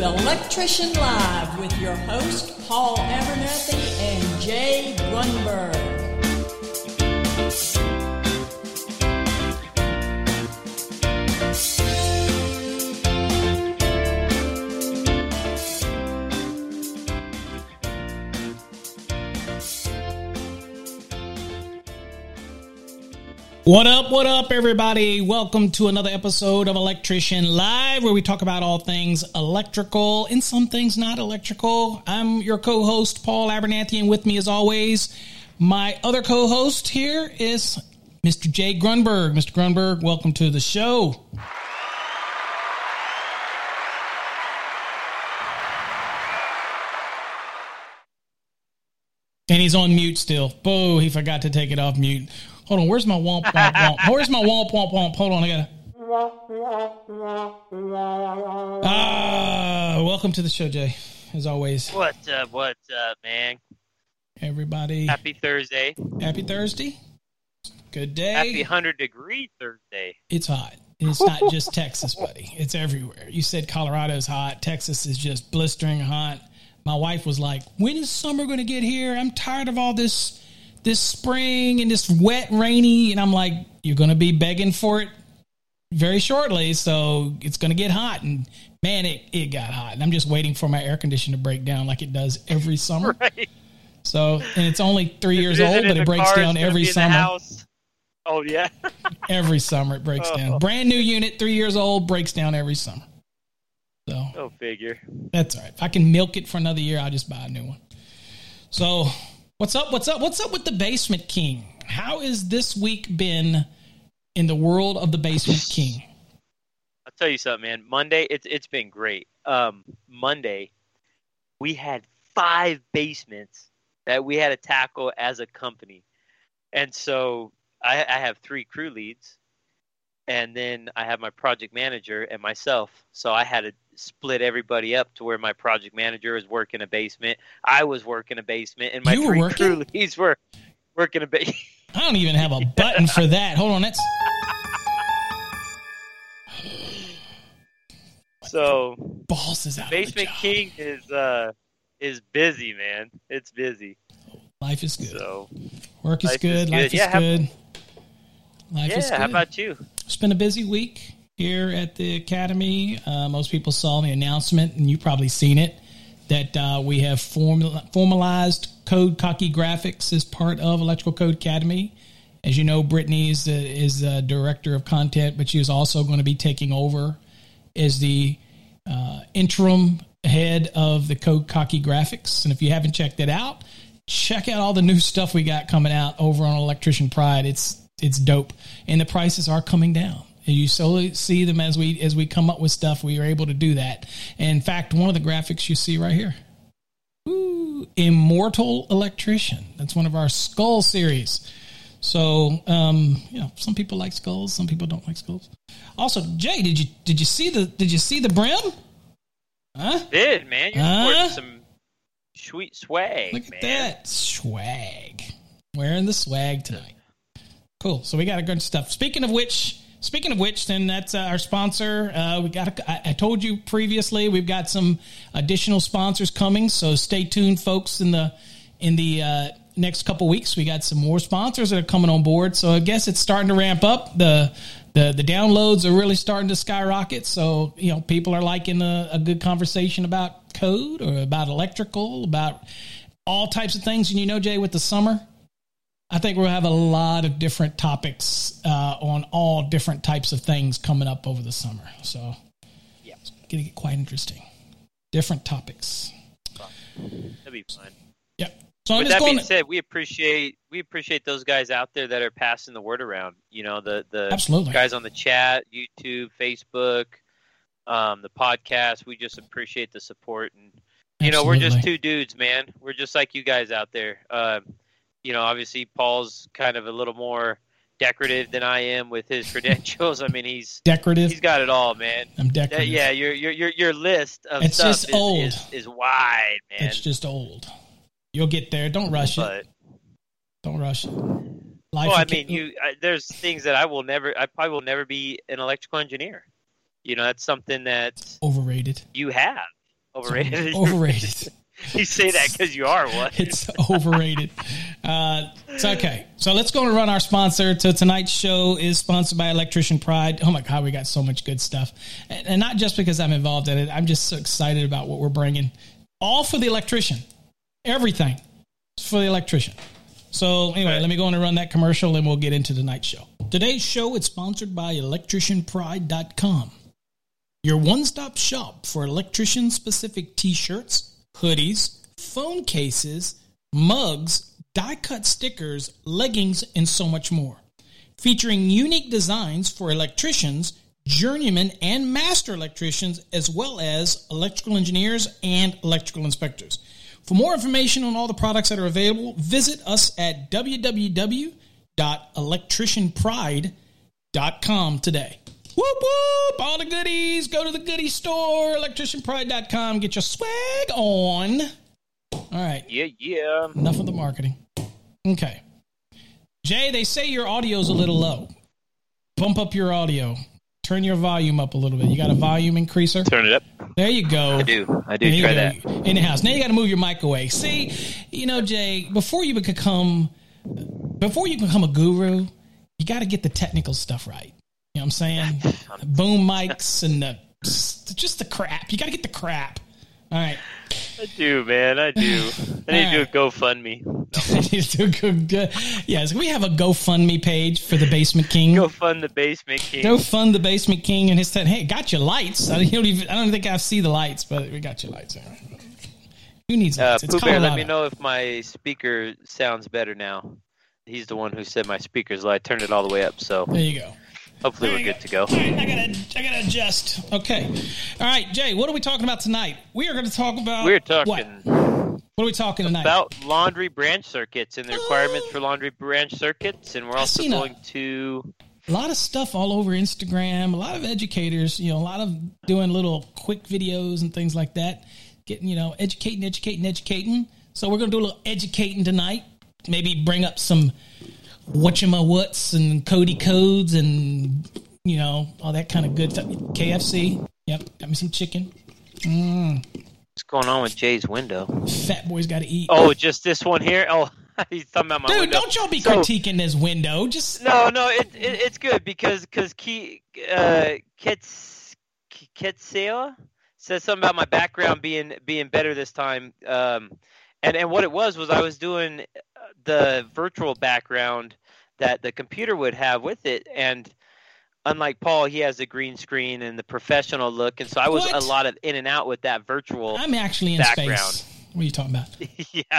Electrician Live with your host, Paul Abernathy and Jay Grunberg. What up, everybody? Welcome to another episode of Electrician Live, where we talk about all things electrical and some things not electrical. I'm your co-host, Paul Abernathy, and with me, as always, my other co-host here is Mr. Jay Grunberg. Mr. Grunberg, welcome to the show. And he's on mute still. Oh, he forgot to take it off mute. Hold on, where's my womp womp womp? Where's my womp womp womp? Hold on, I gotta... welcome to the show, Jay, as always. What's up, man? Everybody. Happy Thursday. Happy Thursday. Good day. Happy 100-degree Thursday. It's hot. And it's not just Texas, buddy. It's everywhere. You said Colorado's hot. Texas is just blistering hot. My wife was like, when is summer going to get here? I'm tired of all this spring and this wet, rainy. And I'm like, you're going to be begging for it very shortly. So it's going to get hot. And man, it got hot. And I'm just waiting for my air conditioner to break down like it does every summer. Right. So, and it's only 3 years old, but it breaks down every summer. Oh, yeah. Every summer it breaks down. Brand new unit, 3 years old, breaks down every summer. So, go figure. That's all right. If I can milk it for another year, I'll just buy a new one. So, what's up with the Basement King? How has this week been in the world of the Basement King? I'll tell you something, man. Monday, it's been great. Monday, we had 5 basements that we had to tackle as a company. And so I have 3 crew leads, and then I have my project manager and myself. So I had to split everybody up to where my project manager was working a basement, I was working a basement, and my 3 crew leads were working a basement. I don't even have a button for that. Hold on, that's... So Boss is out. Basement King is busy, man. It's busy. Life is good. So work is good. Life is good. Life is good. How about you? It's been a busy week here at the Academy. Most people saw the announcement, and you've probably seen it, that we have formalized Code Cocky Graphics as part of Electrical Code Academy. As you know, Brittany is the director of content, but she is also going to be taking over as the interim head of the Code Cocky Graphics. And if you haven't checked it out, check out all the new stuff we got coming out over on Electrician Pride. It's dope, and the prices are coming down. And you slowly see them as we come up with stuff. We are able to do that. And in fact, one of the graphics you see right here, Immortal Electrician. That's one of our skull series. So, some people like skulls, some people don't like skulls. Also, Jay, did you see the brim? Huh? Did, man? You're sporting some sweet swag. Look at that swag. Wearing the swag tonight. Cool. So we got a good stuff. Speaking of which, then that's our sponsor. I told you previously we've got some additional sponsors coming. So stay tuned, folks. In the next couple weeks, we got some more sponsors that are coming on board. So I guess it's starting to ramp up. The downloads are really starting to skyrocket. So people are liking a good conversation about code or about electrical, about all types of things. And Jay, with the summer, I think we'll have a lot of different topics on all different types of things coming up over the summer. So yeah, it's going to get quite interesting. Different topics. That'll be fun. Yep. So with that being said, we appreciate those guys out there that are passing the word around. The Absolutely. Guys on the chat, YouTube, Facebook, the podcast. We just appreciate the support, and we're just 2 dudes, man. We're just like you guys out there. Obviously Paul's kind of a little more decorative than I am with his credentials. I mean, he's decorative. He's got it all, man. I'm decorative. Yeah, your list of it's stuff just old. Is wide, man. It's just old. You'll get there. Don't rush it. Don't rush it. There's things that I probably will never be an electrical engineer. That's something that's overrated. You have. Overrated. Overrated. You say that because you are one. It's overrated. It's okay. So let's go and run our sponsor. So tonight's show is sponsored by Electrician Pride. Oh my God, we got so much good stuff. And not just because I'm involved in it. I'm just so excited about what we're bringing. All for the electrician. Everything for the electrician. So anyway, Let me go on and run that commercial and we'll get into tonight's show. Today's show is sponsored by electricianpride.com. Your one-stop shop for electrician-specific t-shirts, hoodies, phone cases, mugs, die-cut stickers, leggings, and so much more. Featuring unique designs for electricians, journeymen, and master electricians, as well as electrical engineers and electrical inspectors. For more information on all the products that are available, visit us at www.electricianpride.com today. Whoop, whoop, all the goodies. Go to the goodie store, electricianpride.com. Get your swag on. All right. Yeah. Enough of the marketing. Okay. Jay, they say your audio's a little low. Bump up your audio. Turn your volume up a little bit. You got a volume increaser? Turn it up. There you go. I do. Try that. In the house. Now you got to move your mic away. See, Jay, before you can become a guru, you got to get the technical stuff right. You know what I'm saying? Boom mics and just the crap. You got to get the crap. All right. I do, man. I do. I need to do a GoFundMe. Yes, we have a GoFundMe page for the Basement King. Go fund the Basement King. Go fund the Basement King and his tent. Hey, got your lights. I don't think I see the lights, but we got your lights. Who needs lights? It's Pooh Bear, Colorado. let me know if my speaker sounds better now. He's the one who said my speaker's low. I turned it all the way up, so there you go. Hopefully we're good to go. All right, I gotta adjust. Okay. All right, Jay, what are we talking about tonight? We are going to talk about what are we talking tonight? About laundry branch circuits and the requirements for laundry branch circuits, and we're also going to a lot of stuff all over Instagram. A lot of educators, a lot of doing little quick videos and things like that. Getting, educating. So we're going to do a little educating tonight. Maybe bring up some whatchamawhats and Cody codes and all that kind of good stuff. KFC, yep, got me some chicken. What's going on with Jay's window? Fat boy's got to eat. Oh, just this one here. Oh, he's talking about my window. Dude, don't y'all be critiquing this window. Just no, it's good because Kitsela says something about my background being better this time. And what it was I was doing the virtual background that the computer would have with it, and unlike Paul, he has a green screen and the professional look, and so I was a lot of in and out with that virtual. I'm actually in background. Space. What are you talking about? Yeah.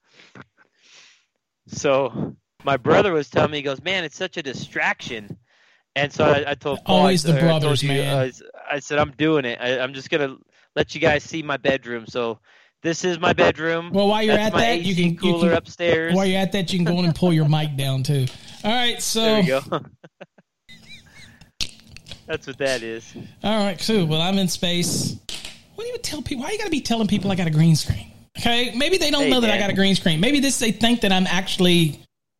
So my brother was telling me, he goes, "Man, it's such a distraction." And so I told Paul, always the brothers, man. I said, "I'm doing it. I'm just gonna let you guys see my bedroom." So. This is my bedroom. Well, while you're at that, you can cooler upstairs. While you're at that, you can go in and pull your mic down too. All right, so there you go. That's what that is. All right, cool. Well, I'm in space. What do you tell people? Why you got to be telling people I got a green screen? Okay, maybe they don't know that I got a green screen. Maybe they think that I'm actually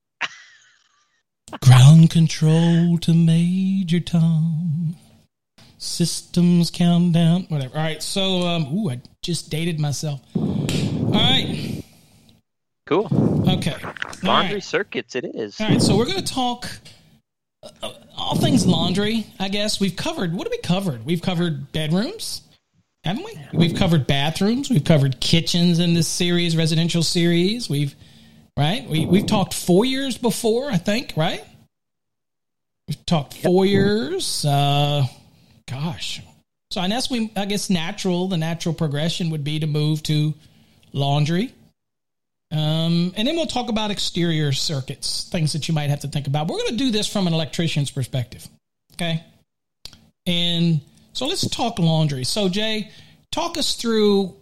ground control to Major Tom. Systems countdown, whatever. All right, so I just dated myself. All right, cool. Okay, laundry circuits. It is. All right, so we're going to talk all things laundry. I guess we've covered. What have we covered? We've covered bedrooms, haven't we? We've covered bathrooms. We've covered kitchens in this series, residential series. We've talked foyers before, I think. Right? We've talked foyers. Gosh. So I guess the natural progression would be to move to laundry. And then we'll talk about exterior circuits, things that you might have to think about. We're going to do this from an electrician's perspective. Okay. And so let's talk laundry. So Jay, talk us through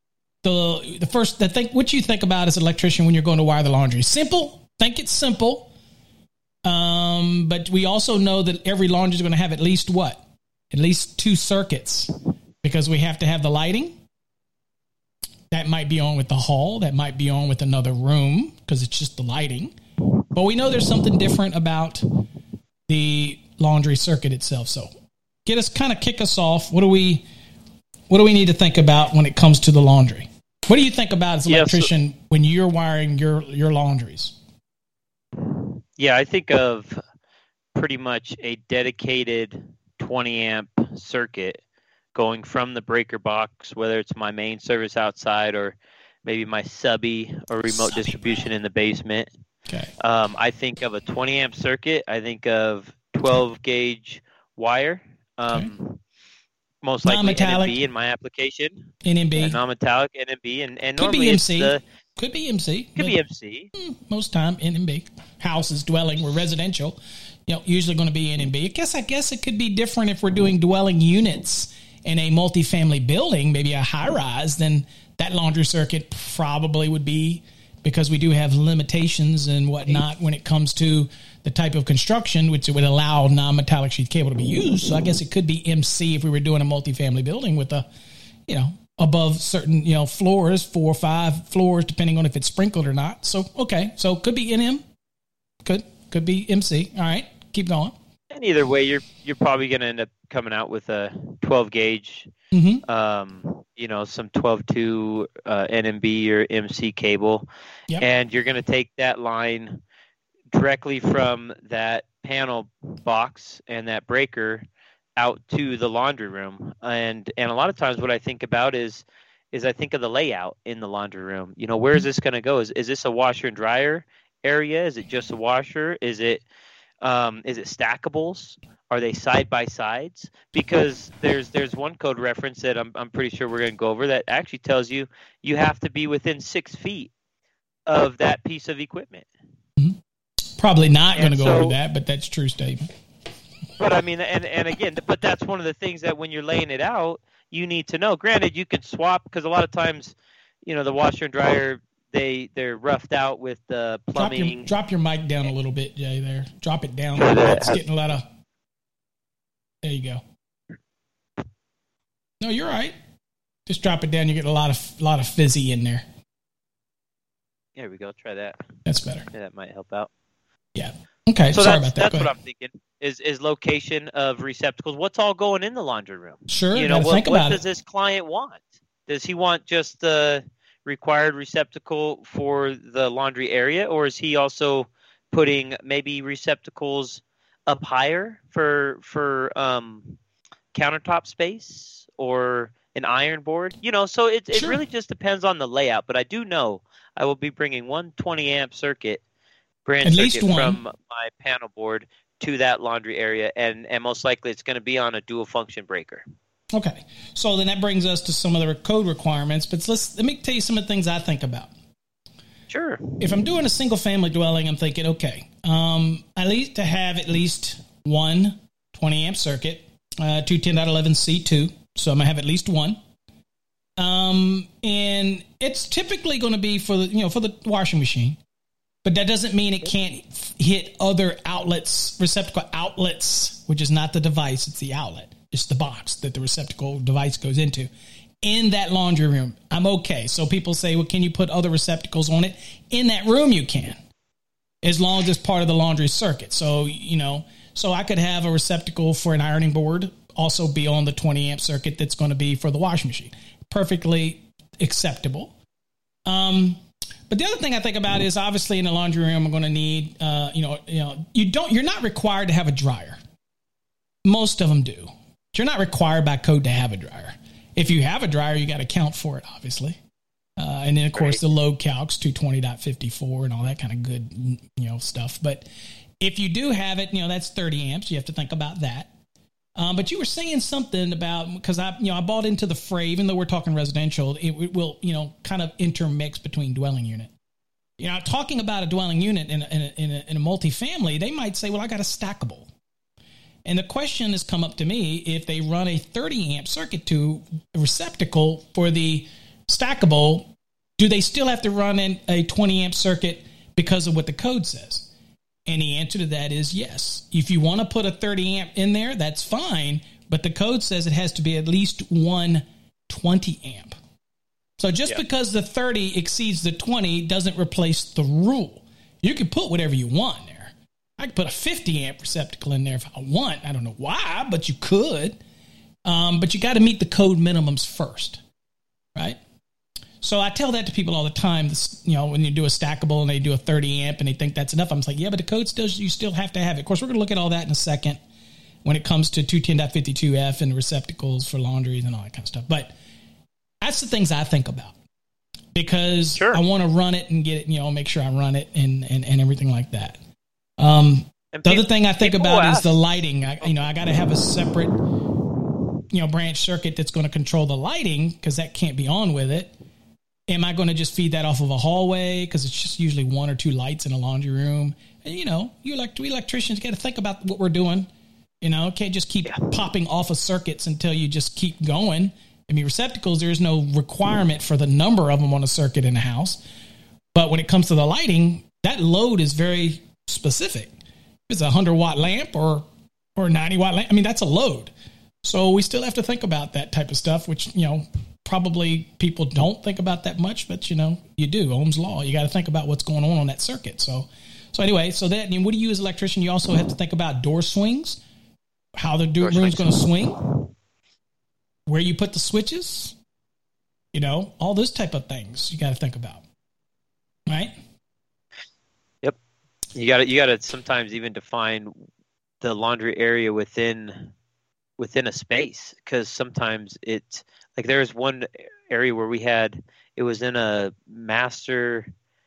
what you think about as an electrician when you're going to wire the laundry. Simple. Think it's simple. But we also know that every laundry is going to have at least what? At least 2 circuits, because we have to have the lighting. That might be on with the hall. That might be on with another room because it's just the lighting. But we know there's something different about the laundry circuit itself. So kick us off. What What do we need to think about when it comes to the laundry? What do you think about as an electrician when you're wiring your laundries? Yeah, I think of pretty much a dedicated 20 amp circuit going from the breaker box, whether it's my main service outside or maybe my subby or remote distribution in the basement. Okay. I think of a 20 amp circuit. I think of 12 gauge wire. Most likely NMB in my application. NMB. Non-metallic NMB. And could normally be MC. it's Could be MC. Could be MC. Most time NMB. Houses, dwelling, we're residential. Usually going to be NMB. I guess it could be different if we're doing dwelling units in a multifamily building, maybe a high rise. Then that laundry circuit probably would be, because we do have limitations and whatnot when it comes to the type of construction, which would allow non-metallic sheath cable to be used. So I guess it could be MC if we were doing a multifamily building with a, above certain, floors, 4 or 5 floors, depending on if it's sprinkled or not. So, okay. So could be NM. Could be MC. All right. Keep going. And either way, you're probably going to end up coming out with a 12 gauge, some 12-2 NMB or MC cable. Yep. And you're going to take that line directly from that panel box and that breaker out to the laundry room. And a lot of times what I think about is I think of the layout in the laundry room. Where is this going to go? Is this a washer and dryer area? Is it just a washer? Is it stackables? Are they side by sides? Because there's one code reference that I'm pretty sure we're going to go over that actually tells you have to be within 6 feet of that piece of equipment. Mm-hmm. Probably not going to go over that, but that's a true statement. But I mean, and again, but that's one of the things that when you're laying it out, you need to know. Granted, you can swap, because a lot of times, the washer and dryer, they're roughed out with the plumbing. Drop your mic down a little bit, Jay. There, drop it down. It's getting a lot of. There you go. No, you're right. Just drop it down. You get a lot of fizzy in there. There we go. Try that. That's better. Yeah, that might help out. Yeah. Okay. So sorry about that. That's what I'm thinking. Is location of receptacles. What's all going in the laundry room? Sure. What does this client want? Does he want just the required receptacle for the laundry area, or is he also putting maybe receptacles up higher for countertop space or an iron board? So it really just depends on the layout. But I do know I will be bringing 120 amp circuit, branch circuit from my panel board to that laundry area, and most likely it's going to be on a dual function breaker. Okay, so then that brings us to some of the code requirements, but let me tell you some of the things I think about. Sure. If I'm doing a single family dwelling, I'm thinking, okay, I need to have at least one 20 amp circuit, 210.11C2, so I'm going to have at least one. And it's typically going to be for the washing machine. But that doesn't mean it can't hit other outlets, receptacle outlets, which is not the device, it's the outlet. It's the box that the receptacle device goes into. In that laundry room, I'm okay. So people say, well, can you put other receptacles on it? In that room, you can, as long as it's part of the laundry circuit. So, so I could have a receptacle for an ironing board also be on the 20 amp circuit that's going to be for the washing machine. Perfectly acceptable. But the other thing I think about is obviously in the laundry room, I'm going to need, you're not required to have a dryer. Most of them do. But you're not required by code to have a dryer. If you have a dryer, you got to count for it, obviously. And then, of course, the load calcs, 220.54 and all that kind of good, stuff. But if you do have it, that's 30 amps. You have to think about that. But you were saying something about, because I bought into the fray, even though we're talking residential, it will, kind of intermix between dwelling unit. Talking about a dwelling unit in a multifamily, they might say, well, I got a stackable. And the question has come up to me, if they run a 30 amp circuit to a receptacle for the stackable, do they still have to run in a 20 amp circuit because of what the code says? And the answer to that is yes. If you want to put a 30 amp in there, that's fine. But the code says it has to be at least 120 amp. So just because the 30 exceeds the 20 doesn't replace the rule. You can put whatever you want there. I could put a 50 amp receptacle in there if I want. I don't know why, but you could. But you got to meet the code minimums first, right? So I tell that to people all the time. When you do a stackable and they do a 30 amp and they think that's enough, I'm just like, yeah, but the code you still have to have it. Of course, we're going to look at all that in a second when it comes to 210.52F and receptacles for laundries and all that kind of stuff. But that's the things I think about because I want to run it and get it, make sure I run it and everything like that. The other thing I think about is the lighting. I got to have a separate, branch circuit that's going to control the lighting because that can't be on with it. Am I going to just feed that off of a hallway? Because it's just usually 1 or 2 lights in a laundry room. And, we electricians got to think about what we're doing. Can't just keep popping off of circuits until you just keep going. I mean, receptacles, there's no requirement for the number of them on a circuit in a house. But when it comes to the lighting, that load is very specific. If it's a 100-watt lamp or a 90-watt lamp, that's a load. So we still have to think about that type of stuff, which, probably people don't think about that much, but you do. Ohm's law. You got to think about what's going on that circuit. So anyway, what do you as an electrician? You also have to think about door swings, how the room's going to swing, where you put the switches, all those type of things you got to think about, right? Yep. You got to sometimes even define the laundry area within a space, because sometimes it's like there's one area where it was in a master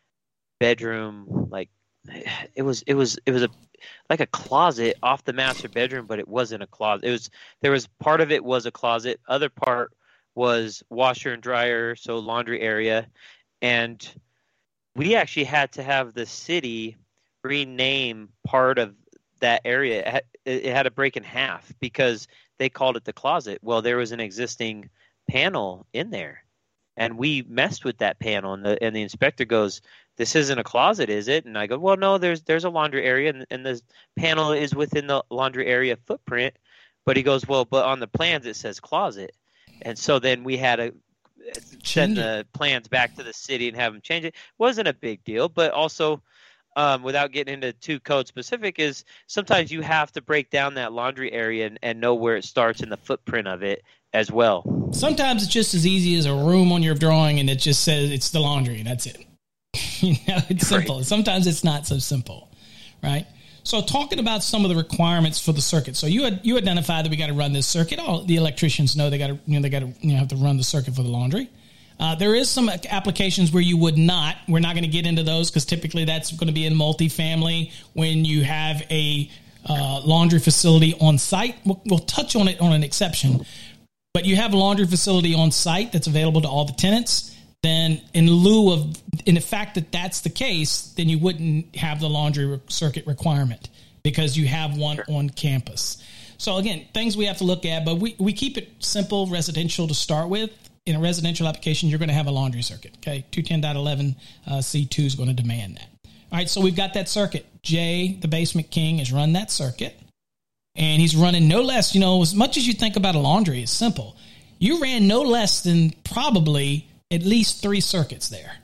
bedroom, like it was like a closet off the master bedroom, but it wasn't a closet. There was part of it was a closet, other part was washer and dryer, so laundry area, and we actually had to have the city rename part of that area. It had to break in half because they called it the closet. Well, there was an existing panel in there, and we messed with that panel, and the inspector goes, "This isn't a closet, is it?" And I go, "Well, no, there's a laundry area, and the panel is within the laundry area footprint." But he goes, "Well, but on the plans it says closet," and so then we had to send the plans back to the city and have them change it. Wasn't a big deal, but also, without getting into too code specific, is sometimes you have to break down that laundry area and know where it starts in the footprint of it as well. Sometimes it's just as easy as a room on your drawing and it just says it's the laundry and that's it. It's simple. Right. Sometimes it's not so simple, right? So talking about some of the requirements for the circuit. So you identified that we got to run this circuit. All the electricians know they got to have to run the circuit for the laundry. There is some applications where you would not. We're not going to get into those because typically that's going to be in multifamily when you have a laundry facility on site. We'll touch on it on an exception. But you have a laundry facility on site that's available to all the tenants. Then in the fact that that's the case, then you wouldn't have the laundry circuit requirement because you have one on campus. So again, things we have to look at, but we keep it simple, residential to start with. In a residential application, you're going to have a laundry circuit. Okay, 210.11 C2 is going to demand that. All right, so we've got that circuit. Jay, the basement king, has run that circuit. And he's running no less, as much as you think about a laundry, it's simple. You ran no less than probably at least 3 circuits there.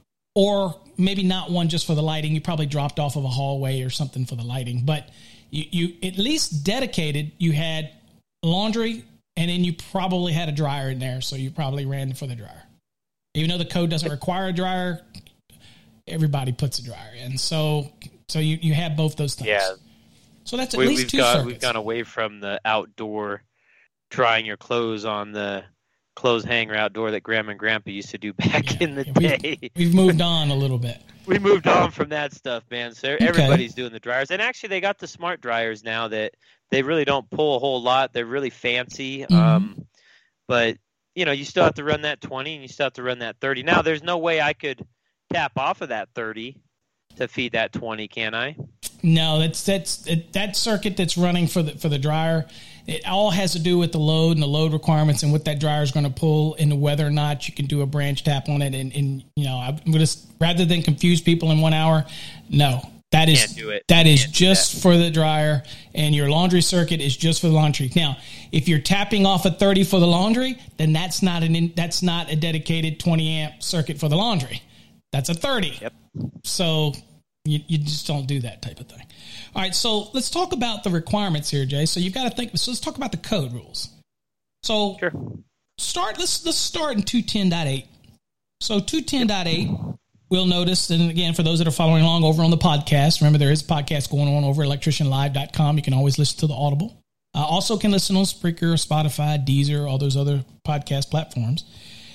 Or maybe not one just for the lighting. You probably dropped off of a hallway or something for the lighting. But you at least dedicated, you had laundry, and then you probably had a dryer in there. So you probably ran for the dryer. Even though the code doesn't require a dryer, everybody puts a dryer in. So you have both those things. Yeah. So that's at least 2 circuits. We've gone away from the outdoor drying your clothes on the clothes hanger outdoor that Grandma and Grandpa used to do back in the day. We've moved on a little bit. We moved on from that stuff, man. So everybody's doing the dryers. And actually, they got the smart dryers now that they really don't pull a whole lot. They're really fancy. Mm-hmm. But, you still have to run that 20 and you still have to run that 30. Now, there's no way I could tap off of that 30 to feed that 20, can I? No, that circuit that's running for the dryer. It all has to do with the load and the load requirements and what that dryer is going to pull and whether or not you can do a branch tap on it. And I'm going to, rather than confuse people in 1 hour, no, that is just for the dryer, and your laundry circuit is just for the laundry. Now, if you're tapping off a 30 for the laundry, then that's not a dedicated 20 amp circuit for the laundry. That's a 30. Yep. So you just don't do that type of thing. All right, so let's talk about the requirements here, Jay. So you've got to think. So let's talk about the code rules. So Sure. let's start in 210.8. So 210.8, we'll notice, and again, for those that are following along over on the podcast, remember there is a podcast going on over electricianlive.com. You can always listen to the Audible. Also can listen on Spreaker, Spotify, Deezer, all those other podcast platforms.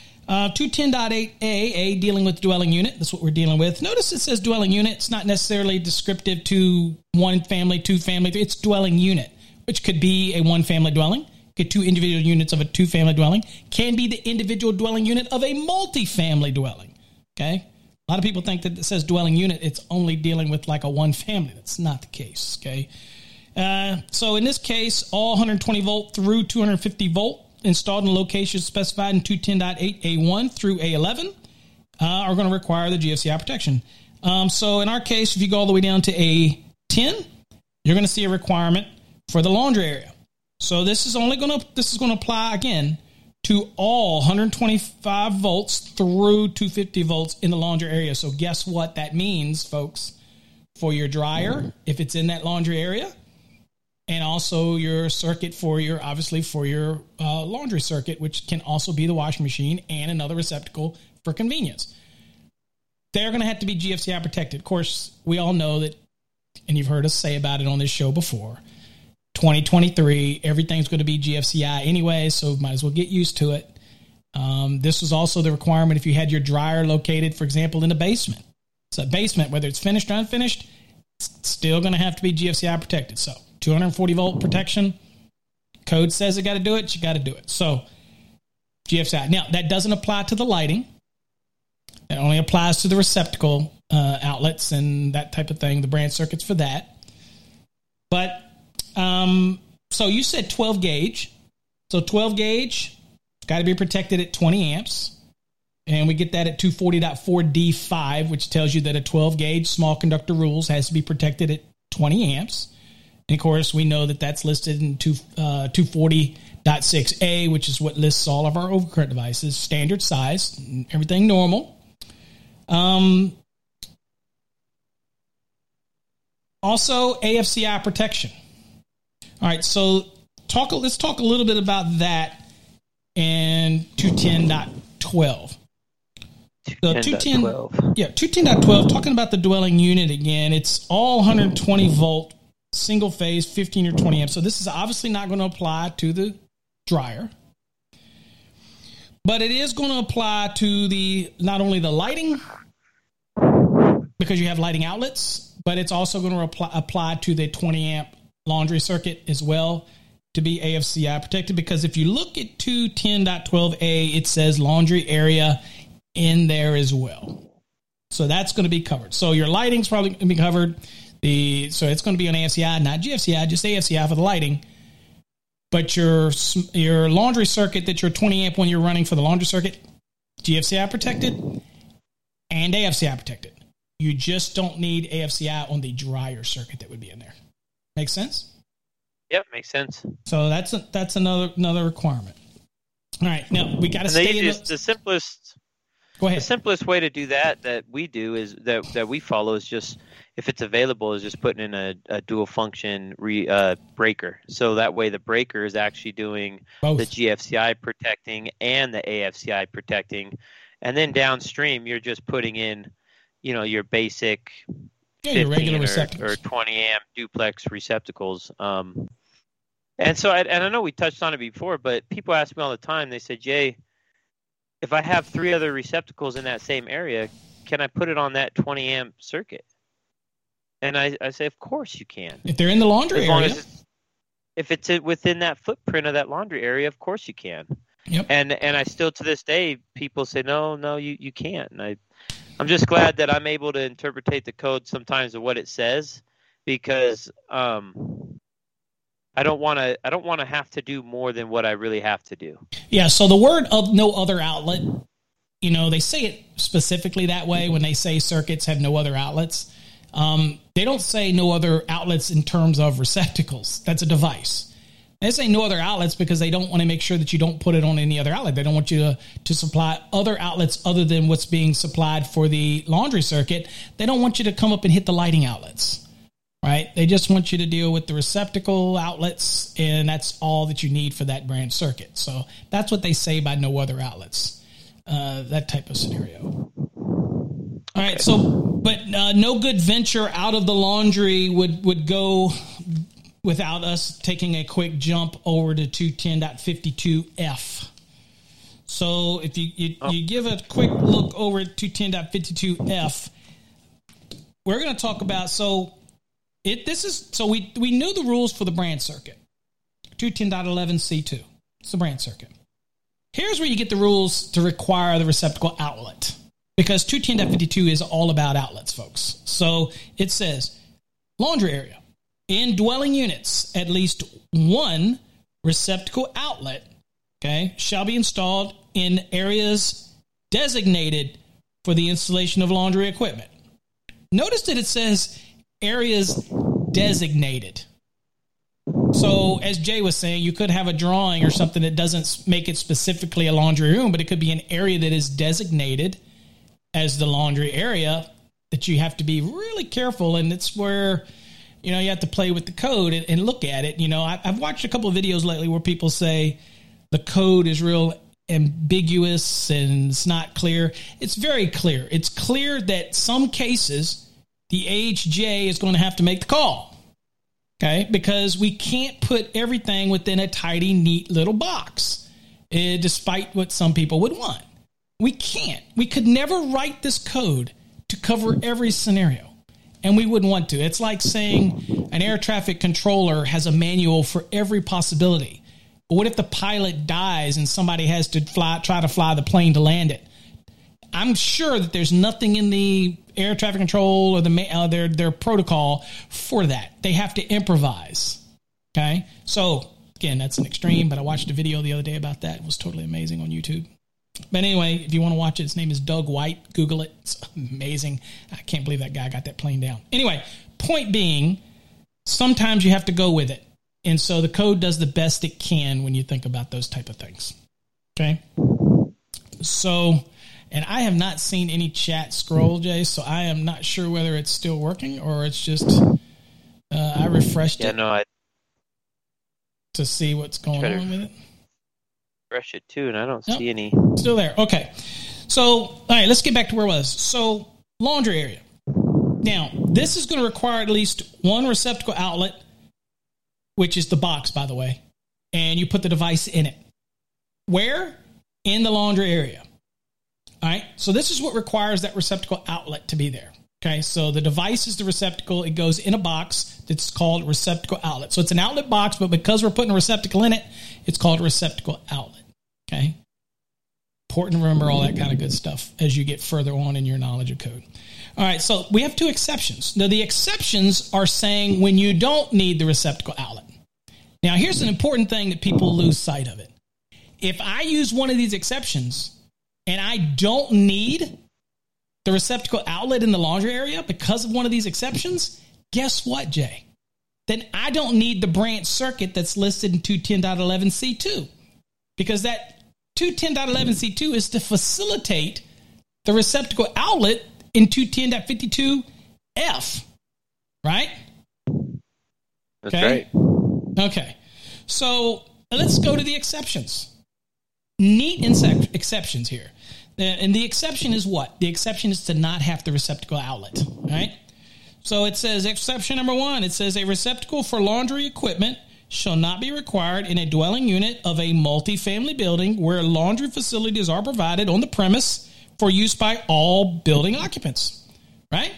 210.8a, dealing with dwelling unit. That's what we're dealing with. Notice it says dwelling unit. It's not necessarily descriptive to one family, two family. It's dwelling unit, which could be a one family dwelling. Get two individual units of a two family dwelling. Can be the individual dwelling unit of a multi-family dwelling. Okay. A lot of people think that it says dwelling unit, it's only dealing with like a one family. That's not the case. Okay. So in this case, all 120 volt through 250 volt installed in locations specified in 210.8A1 through A11 are going to require the GFCI protection. So in our case, if you go all the way down to A10, you're going to see a requirement for the laundry area. So this is going to apply again to all 125 volts through 250 volts in the laundry area. So guess what that means, folks? For your dryer, if it's in that laundry area, and also your circuit for your laundry circuit, which can also be the washing machine and another receptacle for convenience. They're going to have to be GFCI protected. Of course, we all know that, and you've heard us say about it on this show before, 2023, everything's going to be GFCI anyway, so might as well get used to it. This was also the requirement if you had your dryer located, for example, in a basement. So a basement, whether it's finished or unfinished, it's still going to have to be GFCI protected. So 240 volt protection, code says you got to do it, you got to do it. So GFCI. Now, that doesn't apply to the lighting. That only applies to the receptacle outlets and that type of thing, the branch circuits for that. But so you said 12 gauge. So 12 gauge, got to be protected at 20 amps. And we get that at 240.4D5, which tells you that a 12 gauge small conductor rules has to be protected at 20 amps. And of course, we know that that's listed in 240.6A, which is what lists all of our overcurrent devices, standard size, everything normal. Also, AFCI protection. All right, so let's talk a little bit about that in 210.12. So 210.12, talking about the dwelling unit again, it's all 120 volt, single phase, 15 or 20 amps. So this is obviously not going to apply to the dryer, but it is going to apply to not only the lighting, because you have lighting outlets, but it's also going to apply to the 20 amp laundry circuit as well to be AFCI protected. Because if you look at 210.12a, it says laundry area in there as well. So that's going to be covered. So your lighting's probably going to be covered. So it's going to be on AFCI, not GFCI, just AFCI for the lighting. But your laundry circuit that your 20 amp when you're running for the laundry circuit, GFCI protected and AFCI protected. You just don't need AFCI on the dryer circuit that would be in there. Make sense? Yep, makes sense. So that's another requirement. All right, now we got to stay in the simplest. Go ahead. The simplest way to do that we do is that we follow is just, if it's available, is just putting in a dual function breaker. So that way the breaker is actually doing both the GFCI protecting and the AFCI protecting, and then downstream you're just putting in, your basic. Your regular or 20 amp duplex receptacles. And so I know we touched on it before, but people ask me all the time, they say, Jay, if I have 3 other receptacles in that same area, can I put it on that 20 amp circuit? And I say, of course you can. If they're in the laundry area. If it's within that footprint of that laundry area, of course you can. Yep. And I still, to this day, people say, no, you can't. And I'm just glad that I'm able to interpretate the code sometimes of what it says, because I don't want to have to do more than what I really have to do. Yeah. So the word of no other outlet, they say it specifically that way when they say circuits have no other outlets. They don't say no other outlets in terms of receptacles. That's a device. They say no other outlets because they don't want to make sure that you don't put it on any other outlet. They don't want you to supply other outlets other than what's being supplied for the laundry circuit. They don't want you to come up and hit the lighting outlets. right? They just want you to deal with the receptacle outlets, and that's all that you need for that branch circuit. So that's what they say by no other outlets, that type of scenario. All right, so, but no good venture out of the laundry would go without us taking a quick jump over to 210.52F. So if you give a quick look over at 210.52F, we're going to talk about, we knew the rules for the branch circuit, 210.11C2. It's the branch circuit. Here's where you get the rules to require the receptacle outlet, because 210.52 is all about outlets, folks. So it says, laundry area. In dwelling units, at least one receptacle outlet, okay, shall be installed in areas designated for the installation of laundry equipment. Notice that it says areas designated. So as Jay was saying, you could have a drawing or something that doesn't make it specifically a laundry room, but it could be an area that is designated as the laundry area that you have to be really careful. And it's where, you have to play with the code and look at it. I've watched a couple of videos lately where people say the code is real ambiguous and it's not clear. It's very clear. It's clear that some cases the AHJ is going to have to make the call. Okay, because we can't put everything within a tidy, neat little box, despite what some people would want. We can't. We could never write this code to cover every scenario, and we wouldn't want to. It's like saying an air traffic controller has a manual for every possibility. But what if the pilot dies and somebody has to try to fly the plane to land it? I'm sure that there's nothing in the air traffic control or their protocol for that. They have to improvise. Okay, so again, that's an extreme, but I watched a video the other day about that. It was totally amazing on YouTube. But anyway, if you want to watch it, his name is Doug White. Google it. It's amazing. I can't believe that guy got that plane down. Anyway, point being, sometimes you have to go with it. And so the code does the best it can when you think about those type of things. Okay, so... And I have not seen any chat scroll, Jay, so I am not sure whether it's still working or it's just I refreshed it to see what's going on with it. Refresh it too, and I don't see any. Still there. Okay. So, all right, let's get back to where it was. So, laundry area. Now, this is going to require at least one receptacle outlet, which is the box, by the way, and you put the device in it. Where? In the laundry area. All right, so this is what requires that receptacle outlet to be there. Okay, so the device is the receptacle. It goes in a box that's called receptacle outlet. So it's an outlet box, but because we're putting a receptacle in it, it's called a receptacle outlet. Okay, important to remember all that kind of good stuff as you get further on in your knowledge of code. All right, so we have two exceptions. Now, the exceptions are saying when you don't need the receptacle outlet. Now, here's an important thing that people lose sight of it. If I use one of these exceptions and I don't need the receptacle outlet in the laundry area because of one of these exceptions, guess what, Jay? Then I don't need the branch circuit that's listed in 210.11C2, because that 210.11C2 is to facilitate the receptacle outlet in 210.52F, right? That's right. Okay. So let's go to the exceptions. Neat exceptions here. And the exception is what? The exception is to not have the receptacle outlet, right? So it says, exception number 1, it says a receptacle for laundry equipment shall not be required in a dwelling unit of a multifamily building where laundry facilities are provided on the premise for use by all building occupants, right?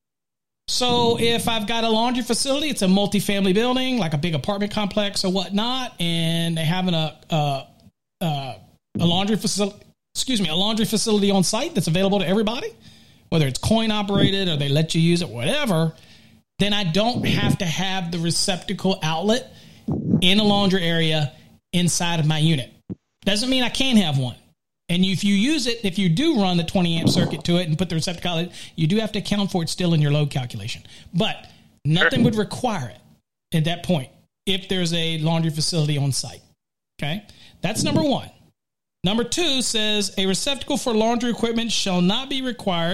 So if I've got a laundry facility, it's a multifamily building, like a big apartment complex or whatnot, and they have a laundry facility, a laundry facility on site that's available to everybody, whether it's coin operated or they let you use it, whatever, then I don't have to have the receptacle outlet in a laundry area inside of my unit. Doesn't mean I can't have one. And if you use it, if you do run the 20 amp circuit to it and put the receptacle outlet, you do have to account for it still in your load calculation. But nothing would require it at that point if there's a laundry facility on site. Okay? That's number 1. Number 2 says a receptacle for laundry equipment shall not be required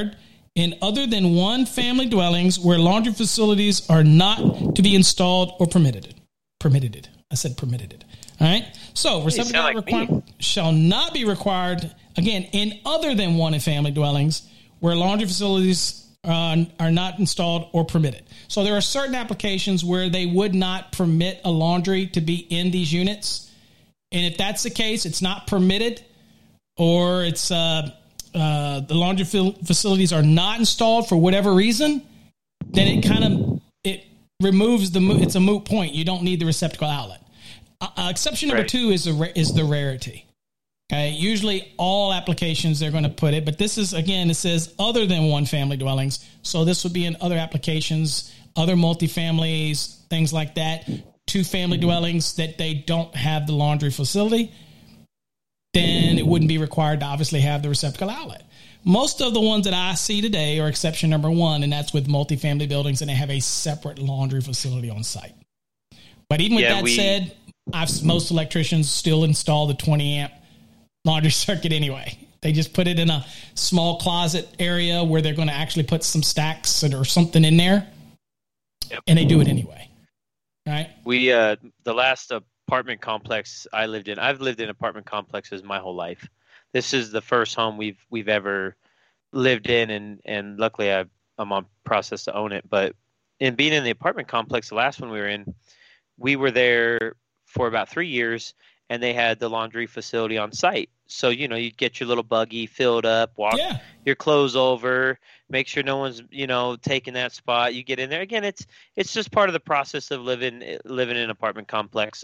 in other than one family dwellings where laundry facilities are not to be installed or permitted. I said permitted. All right. So receptacle requirement shall not be required, again, in other than one in family dwellings where laundry facilities are not installed or permitted. So there are certain applications where they would not permit a laundry to be in these units. And if that's the case, it's not permitted, or it's the laundry facilities are not installed for whatever reason, then it removes it's a moot point. You don't need the receptacle outlet. Exception number 2 is the rarity. Okay, usually all applications they're going to put it, but this is, again, it says other than one family dwellings. So this would be in other applications, other multifamilies, things like that. 2 family dwellings that they don't have the laundry facility, then it wouldn't be required to obviously have the receptacle outlet. Most of the ones that I see today are exception number 1, and that's with multifamily buildings, and they have a separate laundry facility on site. But even with that said, most electricians still install the 20 amp laundry circuit anyway. They just put it in a small closet area where they're going to actually put some stacks or something in there, and they do it anyway. Right? We the last apartment complex I lived in. I've lived in apartment complexes my whole life. This is the first home we've ever lived in, and luckily I'm on process to own it. But in being in the apartment complex, the last one we were in, we were there for about 3 years, and they had the laundry facility on site. So, you'd get your little buggy filled up, walk your clothes over, make sure no one's, taking that spot. You get in there. Again, it's just part of the process of living in an apartment complex.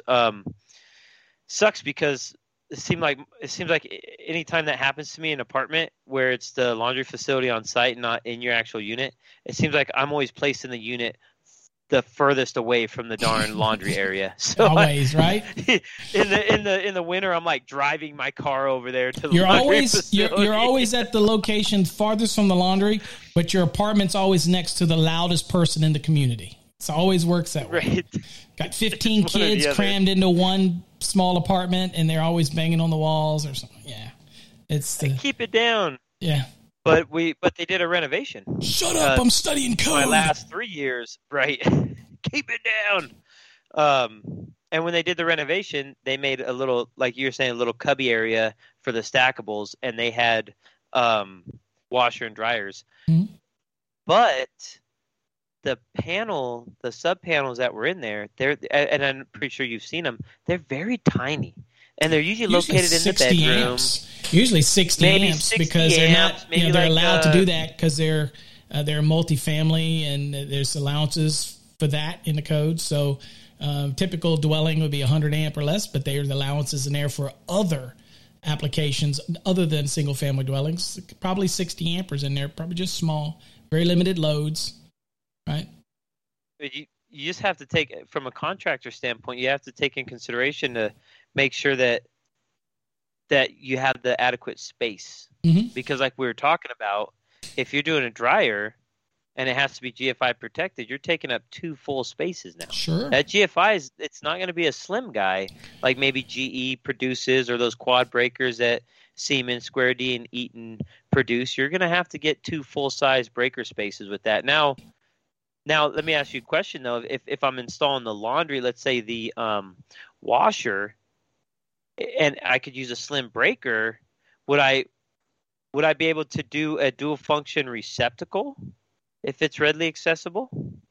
Sucks because it seems like any time that happens to me in an apartment where it's the laundry facility on site and not in your actual unit, it seems like I'm always placed in the unit the furthest away from the darn laundry area. So always, right? In the winter, I'm like driving my car over there to the laundry facility. You're always at the location farthest from the laundry, but your apartment's always next to the loudest person in the community. It always works that way. Right. Got 15 kids crammed into one small apartment, and they're always banging on the walls or something. Yeah, keep it down. Yeah. But they did a renovation. Shut up! I'm studying code. My last 3 years, right? Keep it down. And when they did the renovation, they made a little, like you were saying, a little cubby area for the stackables, and they had washer and dryers. Mm-hmm. But the sub panels that were in there, and I'm pretty sure you've seen them. They're very tiny. And they're usually located in the bedroom. Amps. Usually 60 amps because they're not. They're allowed to do that because they're multifamily and there's allowances for that in the code. So typical dwelling would be 100 amp or less, but there's allowances in there for other applications other than single family dwellings. Probably 60 amperes in there. Probably just small, very limited loads, right? You just have to take, from a contractor standpoint, you have to take in consideration to make sure that you have the adequate space. Mm-hmm. Because like we were talking about, if you're doing a dryer and it has to be GFI protected, you're taking up 2 full spaces now. Sure. That GFI it's not going to be a slim guy like maybe GE produces or those quad breakers that Siemens, Square D, and Eaton produce. You're going to have to get 2 full-size breaker spaces with that. Now, let me ask you a question, though. If I'm installing the laundry, let's say the washer, and I could use a slim breaker, would I be able to do a dual function receptacle if it's readily accessible?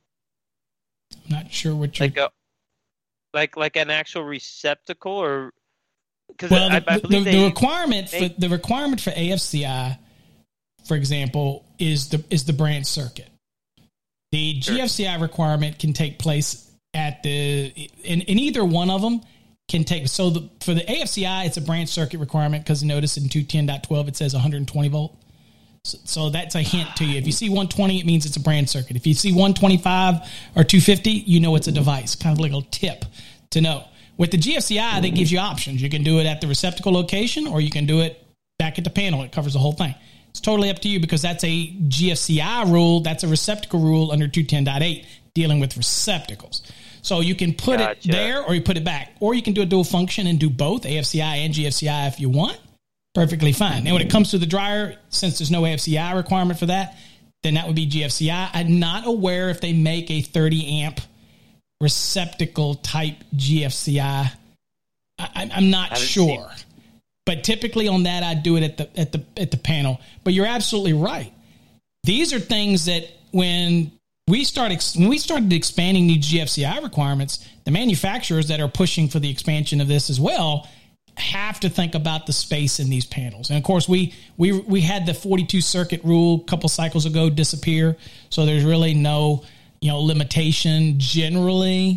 I'm not sure what you're like an actual receptacle, or because I believe the requirement for AFCI, for example, is the branch circuit. The GFCI requirement can take place in either one of them. For the AFCI, it's a branch circuit requirement because notice in 210.12 it says 120 volt. So that's a hint to you. If you see 120, it means it's a branch circuit. If you see 125 or 250, you know it's a device. Kind of like a little tip to know. With the GFCI, that gives you options. You can do it at the receptacle location, or you can do it back at the panel. It covers the whole thing. It's totally up to you because that's a GFCI rule. That's a receptacle rule under 210.8 dealing with receptacles. So you can put it there or you put it back. Or you can do a dual function and do both, AFCI and GFCI if you want. Perfectly fine. And when it comes to the dryer, since there's no AFCI requirement for that, then that would be GFCI. I'm not aware if they make a 30 amp receptacle type GFCI. I'm not sure, but typically on that I do it at the panel. But you're absolutely right. These are things that when we started expanding these GFCI requirements, the manufacturers that are pushing for the expansion of this as well have to think about the space in these panels. And of course, we had the 42 circuit rule a couple cycles ago disappear, so there's really no limitation generally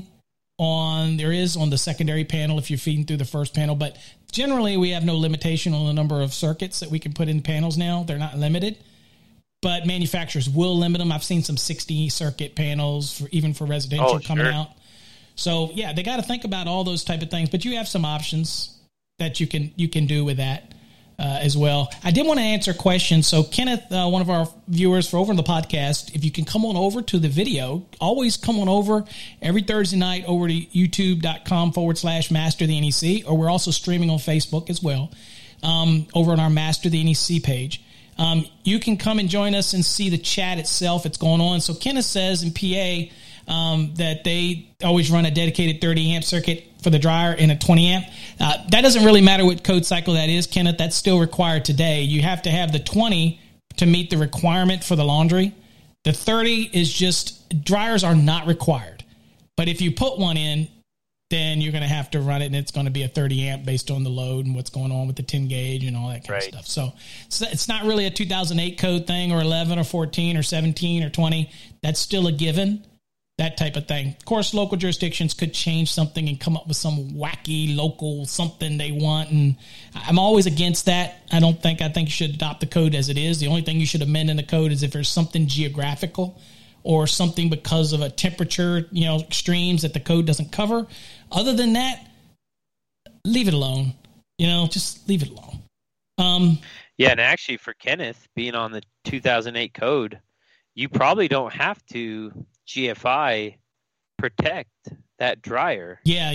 on the secondary panel if you're feeding through the first panel, but generally we have no limitation on the number of circuits that we can put in panels now. They're not limited, but manufacturers will limit them. I've seen some 60 circuit panels even for residential coming out. So yeah, they got to think about all those type of things, but you have some options that you can do with that as well. I did want to answer questions. So Kenneth, one of our viewers for over in the podcast, if you can come on over to the video, always come on over every Thursday night over to youtube.com/Master the NEC, or we're also streaming on Facebook as well, over on our Master the NEC page. You can come and join us and see the chat itself. It's going on. So Kenneth says in PA that they always run a dedicated 30 amp circuit for the dryer and a 20 amp. That doesn't really matter what code cycle that is, Kenneth. That's still required today. You have to have the 20 to meet the requirement for the laundry. The 30 is just, dryers are not required. But if you put one in, then you're going to have to run it, and it's going to be a 30 amp based on the load and what's going on with the 10 gauge and all that kind of stuff. So it's not really a 2008 code thing, or 11 or 14 or 17 or 20. That's still a given. That type of thing. Of course, local jurisdictions could change something and come up with some wacky local something they want, and I'm always against that. I think you should adopt the code as it is. The only thing you should amend in the code is if there's something geographical or something because of a temperature, extremes that the code doesn't cover. Other than that, leave it alone. Just leave it alone. Yeah, and actually for Kenneth, being on the 2008 code, you probably don't have to GFI protect that dryer. Yeah,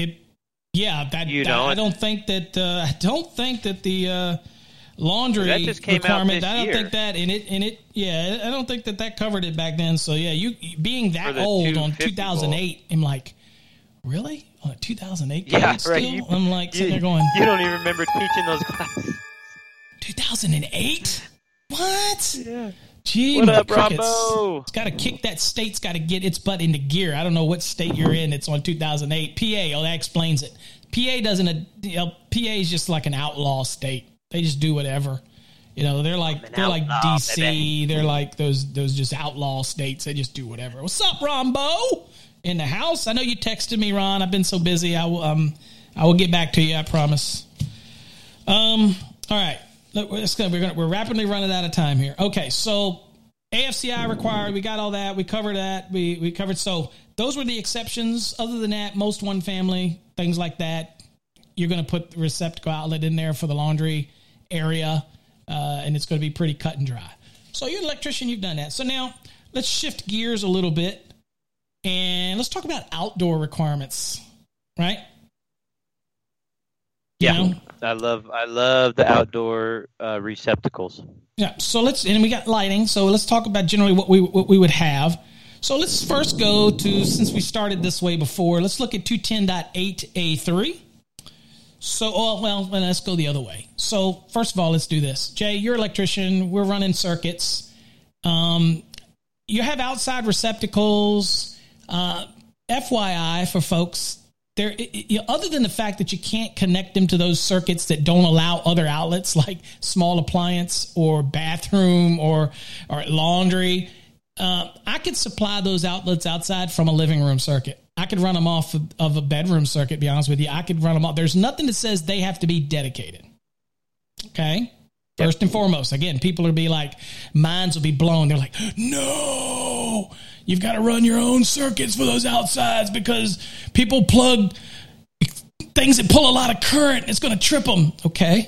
I don't think that the laundry that just came requirement. Out this I don't year. think that I don't think that covered it back then. So yeah, you being that old on 2008, volt. I'm like, really? On a 2008 yeah, still? Right. I'm like sitting there going, you don't even remember teaching those classes. 2008? What? Yeah. Gee, what up, crickets. Rambo? It's got to kick that state's got to get its butt into gear. I don't know what state you're in. It's on 2008. PA, that explains it. PA doesn't. PA is just like an outlaw state. They just do whatever. They're like DC. Baby. They're like those just outlaw states. They just do whatever. What's up, Rambo? In the house? I know you texted me, Ron. I've been so busy. I will get back to you. I promise. All right. We're rapidly running out of time here. Okay, so AFCI required. We got all that. We covered that. We covered. So those were the exceptions. Other than that, most one family, things like that, you're going to put the receptacle outlet in there for the laundry area, and it's going to be pretty cut and dry. So you're an electrician. You've done that. So now let's shift gears a little bit, and let's talk about outdoor requirements, right? Yeah, I love the outdoor receptacles. Yeah, so and we got lighting. So let's talk about generally what we would have. So let's first go to, since we started this way before, let's look at 210.8A3. So, let's go the other way. So first of all, let's do this. Jay, you're an electrician. We're running circuits. You have outside receptacles. FYI for folks. Other than the fact that you can't connect them to those circuits that don't allow other outlets like small appliance or bathroom or laundry, I could supply those outlets outside from a living room circuit. I could run them off of a bedroom circuit, to be honest with you. I could run them off. There's nothing that says they have to be dedicated. Okay? First and foremost, again, people will be like, minds will be blown. They're like, no, you've got to run your own circuits for those outsides because people plug things that pull a lot of current. It's going to trip them. Okay.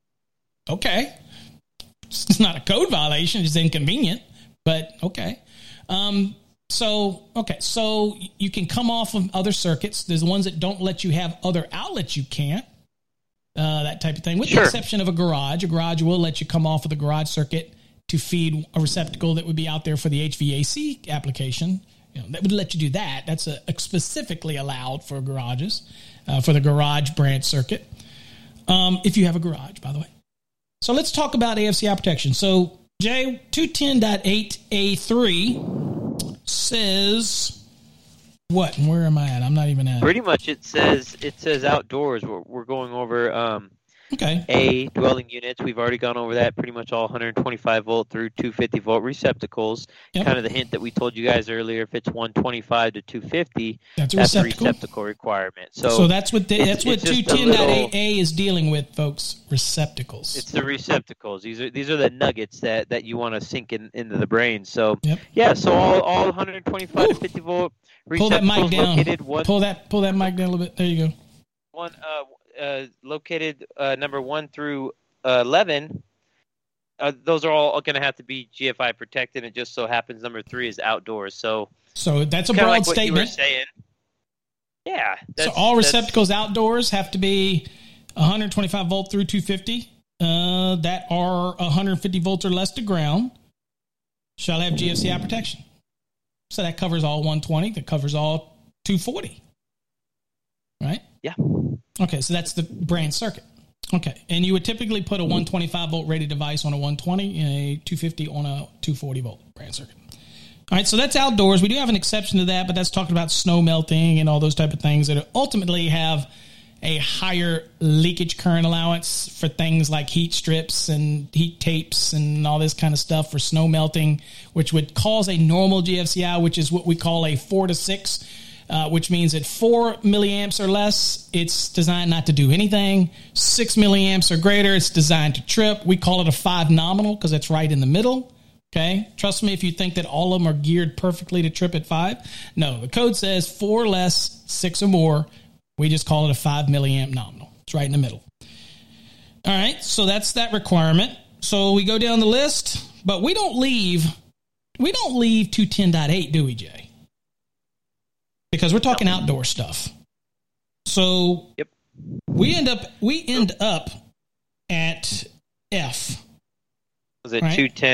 It's not a code violation. It's inconvenient, but okay. So you can come off of other circuits. There's the ones that don't let you have other outlets. You can't. That type of thing, with the exception of a garage. A garage will let you come off of the garage circuit to feed a receptacle that would be out there for the HVAC application, that would let you do that. That's specifically allowed for garages, for the garage branch circuit. If you have a garage, by the way. So let's talk about AFCI protection. So Jay, 210.8A3 says what? And where am I at? I'm not even at. Pretty much it says outdoors. We're going over okay. dwelling units. We've already gone over that. Pretty much all 125 volt through 250 volt receptacles. Yep. Kind of the hint that we told you guys earlier. If it's 125 to 250, that's a receptacle requirement. So that's what 210.8A is dealing with, folks. Receptacles. It's the receptacles. These are the nuggets that you want to sink into the brain. So yep. Yeah. So all 125 to 50 volt. Pull that mic down. Pull that mic down a little bit. There you go. Located number 1 through 11. Those are all going to have to be GFI protected. It just so happens number 3 is outdoors. So that's a broad like statement. What you were saying. Yeah. So all receptacles outdoors have to be 125 volt through 250 that are 150 volts or less to ground shall have GFCI protection. So that covers all 120. That covers all 240. Right? Yeah. Okay, so that's the brand circuit. Okay, and you would typically put a 125 volt rated device on a 120 and a 250 on a 240 volt brand circuit. All right, so that's outdoors. We do have an exception to that, but that's talking about snow melting and all those type of things that ultimately have a higher leakage current allowance for things like heat strips and heat tapes and all this kind of stuff for snow melting, which would cause a normal GFCI, which is what we call a 4 to 6, which means at 4 milliamps or less, it's designed not to do anything. 6 milliamps or greater, it's designed to trip. We call it a 5 nominal because it's right in the middle. Okay, trust me if you think that all of them are geared perfectly to trip at 5. No, the code says 4 or less, 6 or more. We just call it a 5 milliamp nominal. It's right in the middle. All right, so that's that requirement. So we go down the list, but we don't leave 210.8, do we, Jay? Because we're talking outdoor stuff. So yep. we end up at F. Was it right?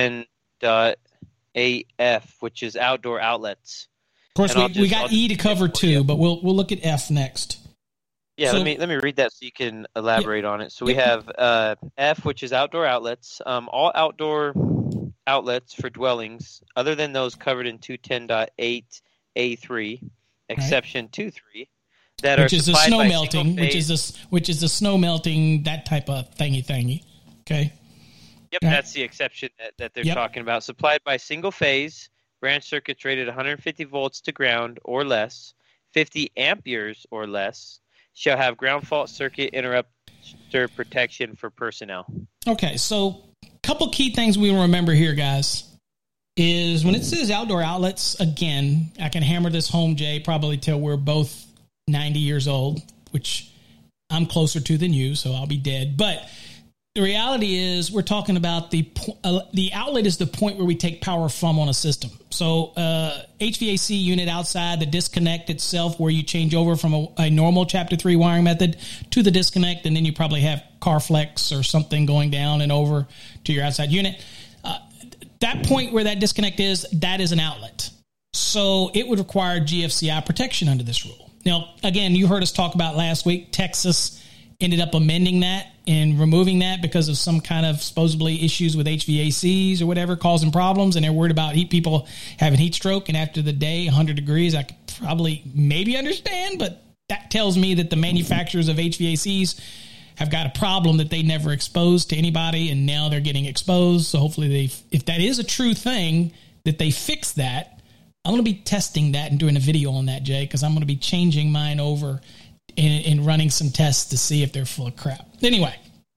210.8F, which is outdoor outlets. Of course, we got E to cover too, but we'll look at F next. Yeah, so, let me read that so you can elaborate on it. So we have F, which is outdoor outlets. All outdoor outlets for dwellings, other than those covered in 210.8A3, exception 2.3, that which are is the supplied snow by melting, which is the snow melting, that type of thingy. Okay. Yep, right. That's the exception that they're talking about. Supplied by single phase branch circuits rated 150 volts to ground or less, 50 amperes or less, shall have ground fault circuit interrupter protection for personnel. Okay, so a couple key things we remember here, guys, is when it says outdoor outlets, again, I can hammer this home, Jay, probably till we're both 90 years old, which I'm closer to than you, so I'll be dead. But the reality is we're talking about the outlet is the point where we take power from on a system. So HVAC unit outside, the disconnect itself where you change over from a normal Chapter 3 wiring method to the disconnect, and then you probably have Carflex or something going down and over to your outside unit. That point where that disconnect is, that is an outlet. So it would require GFCI protection under this rule. Now, again, you heard us talk about last week, Texas ended up amending that and removing that because of some kind of supposedly issues with HVACs or whatever causing problems, and they're worried about people having heat stroke. And after the day, 100 degrees, I could probably maybe understand, but that tells me that the manufacturers of HVACs have got a problem that they never exposed to anybody, and now they're getting exposed. So hopefully if that is a true thing, that they fix that. I'm going to be testing that and doing a video on that, Jay, because I'm going to be changing mine over and running some tests to see if they're full of crap. Anyway,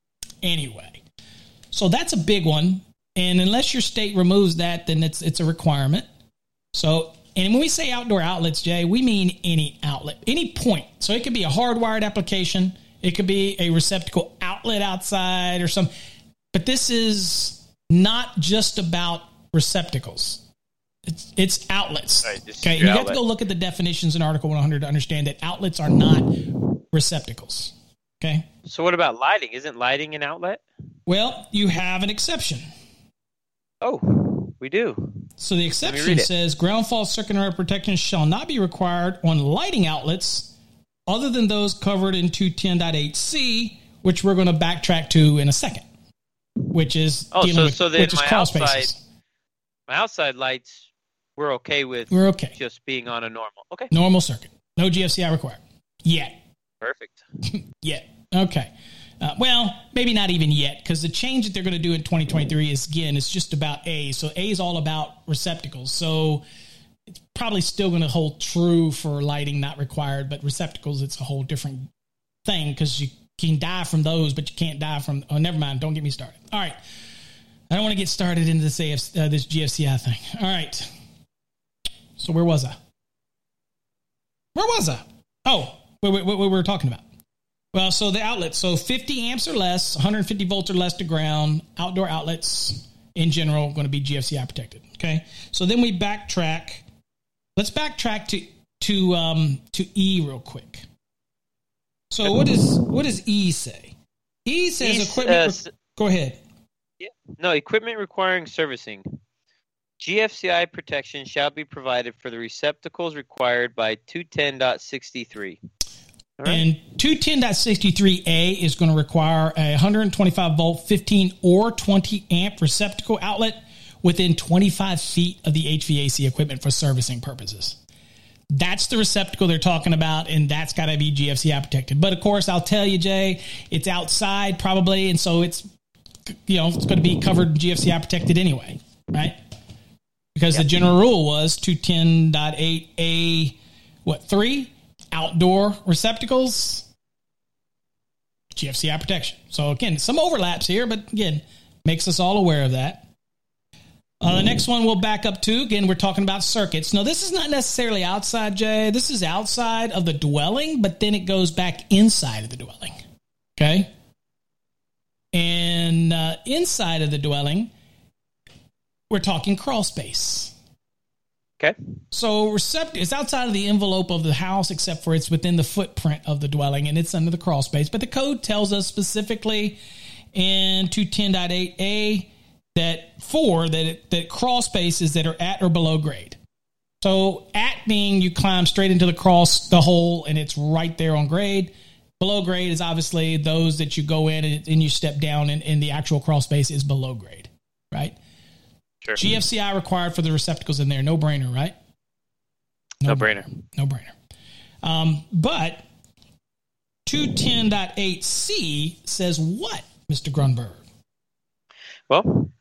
so that's a big one. And unless your state removes that, then it's a requirement. So, and when we say outdoor outlets, Jay, we mean any outlet, any point. So it could be a hardwired application. It could be a receptacle outlet outside or something. But this is not just about receptacles. It's outlets. Right, okay, you have to go look at the definitions in Article 100 to understand that outlets are not receptacles. Okay. So what about lighting? Isn't lighting an outlet? Well, you have an exception. Oh, we do. So the exception says ground fault circuit area protection shall not be required on lighting outlets other than those covered in 210.8c, which we're going to backtrack to in a second, which is crawl spaces. My outside lights, we're okay with. We're okay. Just being on a normal. Okay. Normal circuit. No GFCI required. Yet. Perfect. Yet. Okay. Well, maybe not even yet, because the change that they're going to do in 2023 is, again, it's just about A. So A is all about receptacles. So it's probably still going to hold true for lighting not required, but receptacles, it's a whole different thing, because you can die from those, but you can't die from, oh, never mind. Don't get me started. All right. I don't want to get started into this this GFCI thing. All right. So where was I? Oh, what we were talking about. Well, so the outlets, so 50 amps or less, 150 volts or less to ground, outdoor outlets in general going to be GFCI protected. Okay, so then we backtrack. Let's backtrack to E real quick. So what does E say? E says equipment. Go ahead. Yeah. No, equipment requiring servicing. GFCI protection shall be provided for the receptacles required by 210.63. Right. And 210.63A is going to require a 125 volt, 15 or 20 amp receptacle outlet within 25 feet of the HVAC equipment for servicing purposes. That's the receptacle they're talking about, and that's got to be GFCI protected. But of course, I'll tell you, Jay, it's outside probably, and so it's going to be covered GFCI protected anyway, right? Because the general rule was 210.8A, 3? Outdoor receptacles, GFCI protection. So again, some overlaps here, but again, makes us all aware of that. The next one we'll back up to, again, we're talking about circuits. Now, this is not necessarily outside, Jay. This is outside of the dwelling, but then it goes back inside of the dwelling. Okay? And inside of the dwelling, we're talking crawl space. Okay. So it's outside of the envelope of the house, except for it's within the footprint of the dwelling, and it's under the crawl space. But the code tells us specifically in 210.8a that crawl spaces that are at or below grade. So at meaning you climb straight into the hole, and it's right there on grade. Below grade is obviously those that you go in and you step down, and the actual crawl space is below grade, right? Sure. GFCI required for the receptacles in there. No brainer, right? No brainer. No brainer. But 210.8c says what, Mr. Grunberg? Well,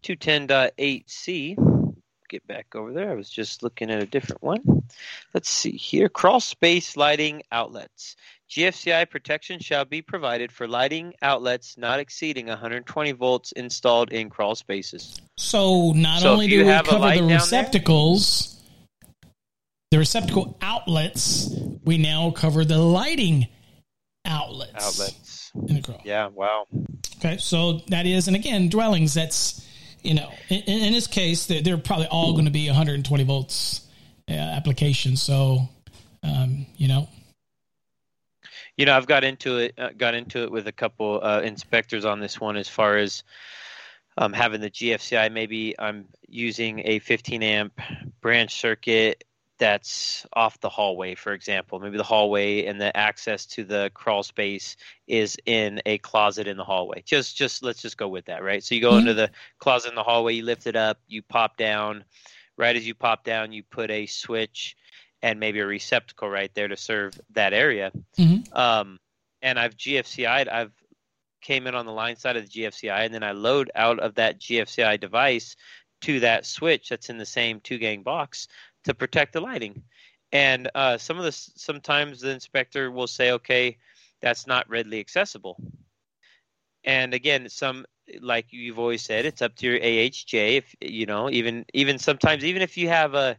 210.8c, get back over there. I was just looking at a different one. Let's see here. Crawl space lighting outlets. GFCI protection shall be provided for lighting outlets not exceeding 120 volts installed in crawl spaces. So not only do we cover the receptacles, the receptacle outlets, we now cover the lighting outlets. In the crawl. Yeah, wow. Okay, so that is, and again, dwellings, that's, in this case, they're probably all going to be 120 volts applications. So, I've got into it with a couple inspectors on this one as far as having the GFCI. Maybe I'm using a 15 amp branch circuit that's off the hallway, for example. Maybe the hallway and the access to the crawl space is in a closet in the hallway. Just let's just go with that, right? So you go into the closet in the hallway, you lift it up, you pop down. Right as you pop down, you put a switch and maybe a receptacle right there to serve that area. Mm-hmm. And I've GFCI'd. I've came in on the line side of the GFCI, and then I load out of that GFCI device to that switch that's in the same 2-gang box to protect the lighting. And sometimes the inspector will say, okay, that's not readily accessible. And again, like you've always said, it's up to your AHJ. If even sometimes, even if you have a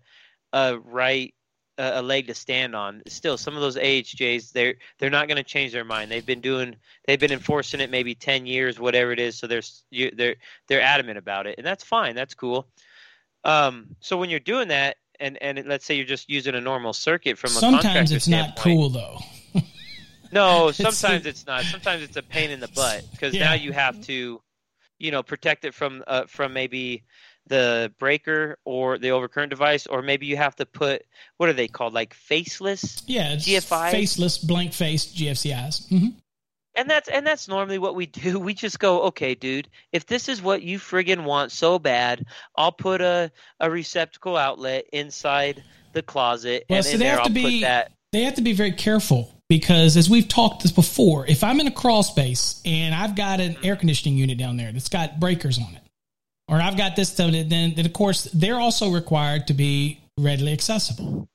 leg to stand on, still some of those AHJs, they're not going to change their mind. They've been enforcing it maybe 10 years, whatever it is. So they're adamant about it, and that's fine. That's cool. So when you're doing that, and let's say you're just using a normal circuit from a sometimes contractor it's not cool though. No, sometimes it's not. Sometimes it's a pain in the butt because now you have to, protect it from maybe the breaker or the overcurrent device, or maybe you have to put, what are they called, like faceless it's GFIs? faceless, blank-faced GFCIs. Mm-hmm. And that's normally what we do. We just go, okay, dude, if this is what you friggin' want so bad, I'll put a receptacle outlet inside the closet, Well, and so in they there have I'll to be put that. they have to be very careful because, as we've talked this before, if I'm in a crawl space and I've got an air conditioning unit down there that's got breakers on it, or I've got this, then of course they're also required to be readily accessible.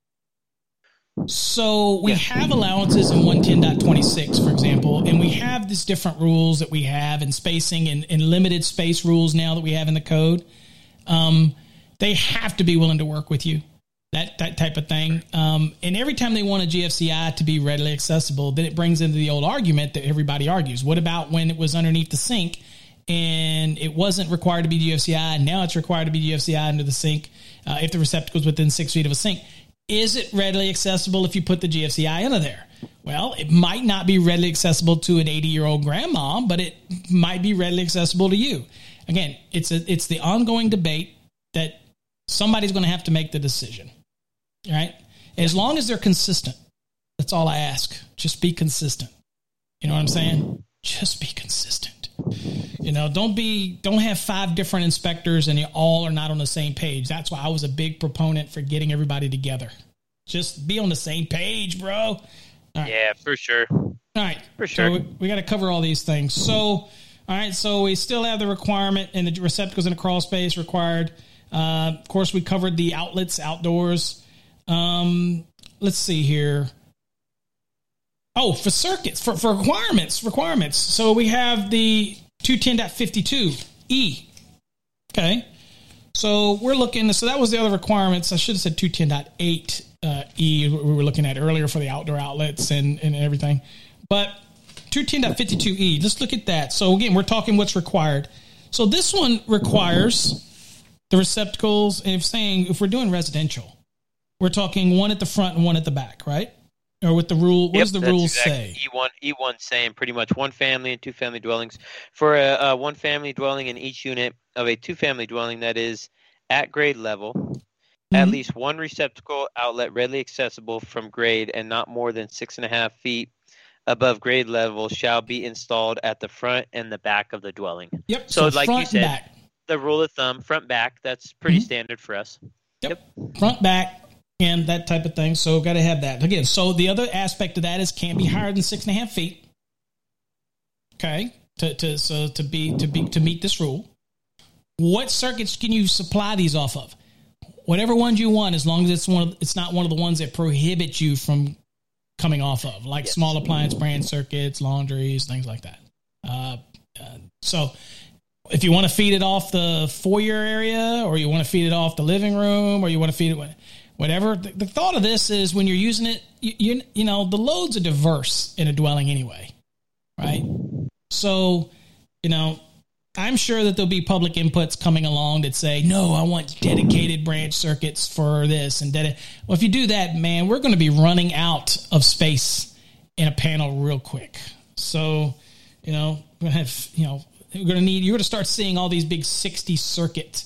So we have allowances in 110.26, for example, and we have these different rules that we have in spacing and limited space rules now that we have in the code. They have to be willing to work with you, that type of thing. And every time they want a GFCI to be readily accessible, then it brings into the old argument that everybody argues. What about when it was underneath the sink and it wasn't required to be GFCI, and now it's required to be GFCI under the sink if the receptacle is within 6 feet of a sink? Is it readily accessible if you put the GFCI under there? Well, it might not be readily accessible to an 80-year-old grandma, but it might be readily accessible to you. Again, it's the ongoing debate that somebody's going to have to make the decision, right? As long as they're consistent, that's all I ask. Just be consistent. You know what I'm saying? Just be consistent. Don't have 5 different inspectors and you all are not on the same page. That's why I was a big proponent for getting everybody together. Just be on the same page, bro. Right. Yeah, for sure. All right. For sure. So we got to cover all these things. So, all right. So we still have the requirement and the receptacles in a crawl space required. Of course, we covered the outlets outdoors. Let's see here. Oh, for circuits, for requirements. So we have the 210.52E. Okay. So we're looking, so that was the other requirements. I should have said 210.8 E we were looking at earlier for the outdoor outlets and everything. But 210.52E, let's look at that. So again, we're talking what's required. So this one requires the receptacles, and if we're doing residential, we're talking one at the front and one at the back, right? Or with the rule, what does the rules say? E1 saying pretty much one family and 2 family dwellings. For a one family dwelling in each unit of a 2 family dwelling that is at grade level, at least one receptacle outlet readily accessible from grade and not more than 6.5 feet above grade level shall be installed at the front and the back of the dwelling. Yep. So like you said, back. The rule of thumb, front, back, that's pretty standard for us. Yep. Front, back. And that type of thing. So got to have that. Again, so the other aspect of that is can't be higher than 6.5 feet. Okay. To meet this rule. What circuits can you supply these off of? Whatever ones you want, as long as it's not one of the ones that prohibit you from coming off of, like small appliance brand circuits, laundries, things like that. So if you want to feed it off the foyer area, or you want to feed it off the living room, or you want to feed it whatever. The thought of this is when you're using it, you know, the loads are diverse in a dwelling anyway, right? So, you know, I'm sure that there'll be public inputs coming along that say, no, I want dedicated branch circuits for this. Well, if you do that, man, we're going to be running out of space in a panel real quick. So, you know, we're going to start seeing all these big 60 circuit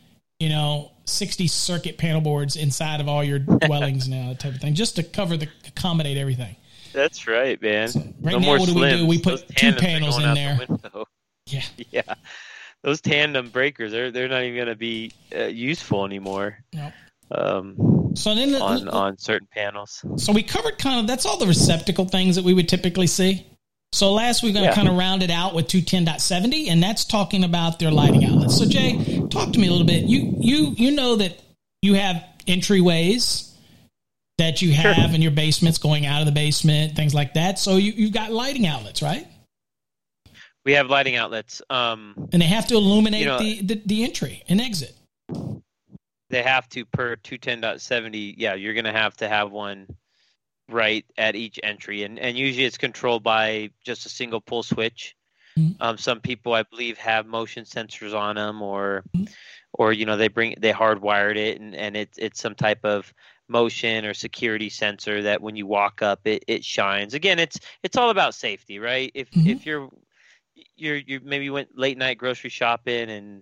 panel boards inside of all your dwellings now, type of thing, just to accommodate everything. That's right, man. So right now, what do we do? We put 2 panels in there. Yeah. Those tandem breakers, they're not even going to be useful anymore. Nope. So then on certain panels. So we covered that's all the receptacle things that we would typically see. So last we're going to kind of round it out with 210.70, and that's talking about their lighting outlets. So Jay, talk to me a little bit. You know that you have entryways that you have in your basements going out of the basement, things like that. So you've got lighting outlets, right? We have lighting outlets. And they have to illuminate the entry and exit. They have to, per 210.70. Yeah, you're going to have one right at each entry, and usually it's controlled by just a single pull switch. Some people, I believe, have motion sensors on them, or you know, they hardwired it, and it's some type of motion or security sensor that when you walk up, it shines. Again, it's all about safety, right? If you're maybe went late night grocery shopping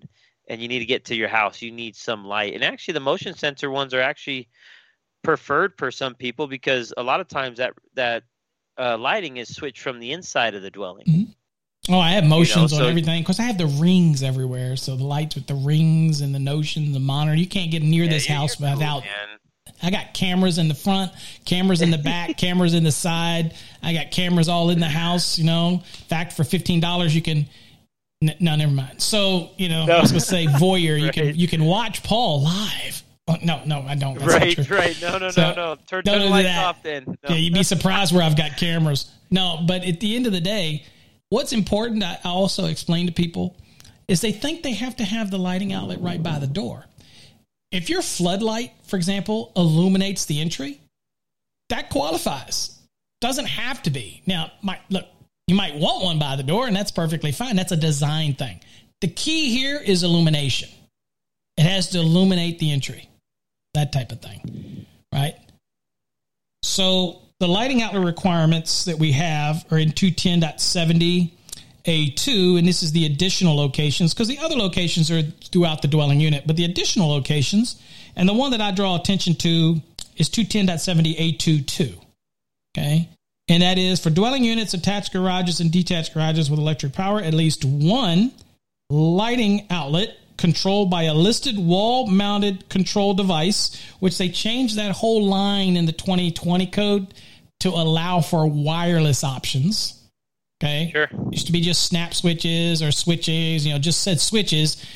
and you need to get to your house, you need some light. And actually, the motion sensor ones are actually preferred for some people because a lot of times that lighting is switched from the inside of the dwelling. Mm-hmm. Oh, I have motions so on everything because I have the rings everywhere. So the lights with the rings and the Notion, the monitor, you can't get near this house without. Cool, I got cameras in the front, cameras in the back, cameras in the side. I got cameras all in the house. In fact, for $15, you can. No, never mind. So I was going to say voyeur. Right. You can watch Paul live. Oh, no, I don't. That's right. No. Turn the lights off then. No. Yeah, you'd be surprised where I've got cameras. No, but at the end of the day, what's important, I also explain to people, is they think they have to have the lighting outlet right by the door. If your floodlight, for example, illuminates the entry, that qualifies. Doesn't have to be. Now, you might want one by the door, and that's perfectly fine. That's a design thing. The key here is illumination. It has to illuminate the entry. That type of thing, right? So the lighting outlet requirements that we have are in 210.70A2, and this is the additional locations because the other locations are throughout the dwelling unit, but the additional locations, and the one that I draw attention to is 210.70A22, okay? And that is for dwelling units, attached garages, and detached garages with electric power, at least one lighting outlet controlled by a listed wall-mounted control device, which they changed that whole line in the 2020 code to allow for wireless options. Okay? Sure. Used to be just snap switches or switches, just said switches.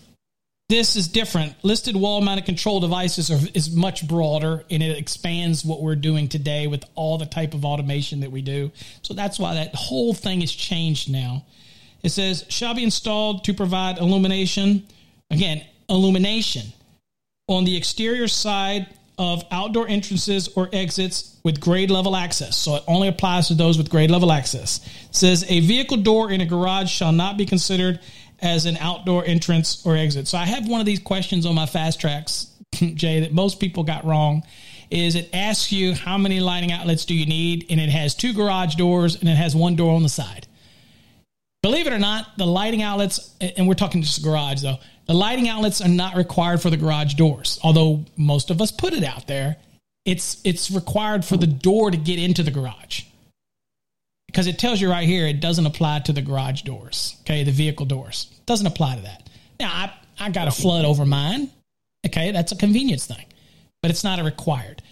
This is different. Listed wall-mounted control devices is much broader, and it expands what we're doing today with all the type of automation that we do. So that's why that whole thing has changed now. It says, shall be installed to provide illumination. Again, illumination on the exterior side of outdoor entrances or exits with grade level access. So it only applies to those with grade level access. It says a vehicle door in a garage shall not be considered as an outdoor entrance or exit. So I have one of these questions on my fast tracks, Jay, that most people got wrong. Is it asks you how many lighting outlets do you need, and it has 2 garage doors and it has 1 door on the side. Believe it or not, the lighting outlets, and we're talking just garage though, the lighting outlets are not required for the garage doors. Although most of us put it out there, it's required for the door to get into the garage. Because it tells you right here, it doesn't apply to the garage doors, okay, the vehicle doors. It doesn't apply to that. Now, I got a flood over mine, okay, that's a convenience thing, but it's not a required.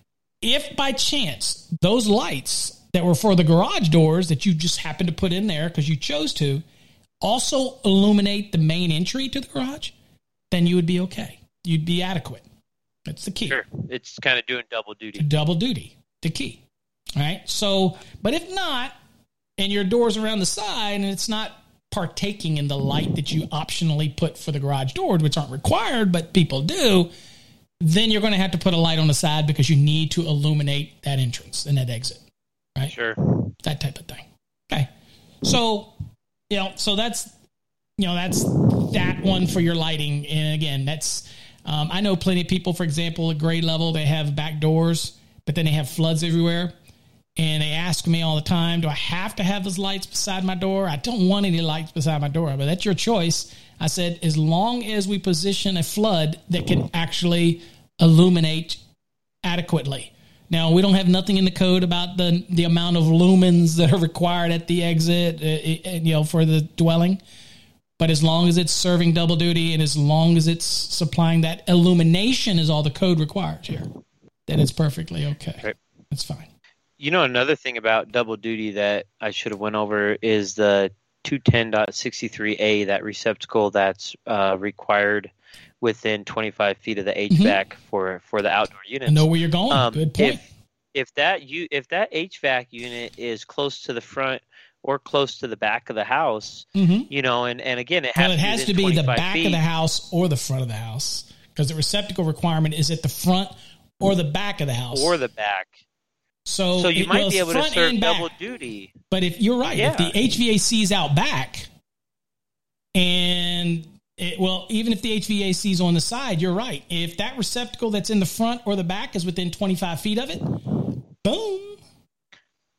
If by chance those lights that were for the garage doors that you just happened to put in there because you chose to also illuminate the main entry to the garage, then you would be okay. You'd be adequate. That's the key. Sure. It's kind of doing double duty. Double duty, the key. All right. So, but if not, and your door's around the side and it's not partaking in the light that you optionally put for the garage doors, which aren't required, but people do, then you're going to have to put a light on the side because you need to illuminate that entrance and that exit. Right? Sure. That type of thing. Okay. So, so that's that one for your lighting. And again, that's, I know plenty of people, for example, at grade level, they have back doors, but then they have floods everywhere. And they ask me all the time, do I have to have those lights beside my door? I don't want any lights beside my door, but that's your choice. I said, as long as we position a flood that can actually illuminate adequately. Now, we don't have nothing in the code about the amount of lumens that are required at the exit, for the dwelling. But as long as it's serving double duty and as long as it's supplying that illumination is all the code requires here, then it's perfectly okay. Right. That's fine. Another thing about double duty that I should have went over is the 210.63A, that receptacle that's required within 25 feet of the HVAC for the outdoor units. I know where you're going. Good point. If that HVAC unit is close to the front or close to the back of the house, and again, it has to be the back of the house or the front of the house, because the receptacle requirement is at the front or the back of the house. Or the back. So you might be able to serve double duty. But if you're right, if the HVAC is out back, and even if the HVAC is on the side, you're right. If that receptacle that's in the front or the back is within 25 feet of it, boom.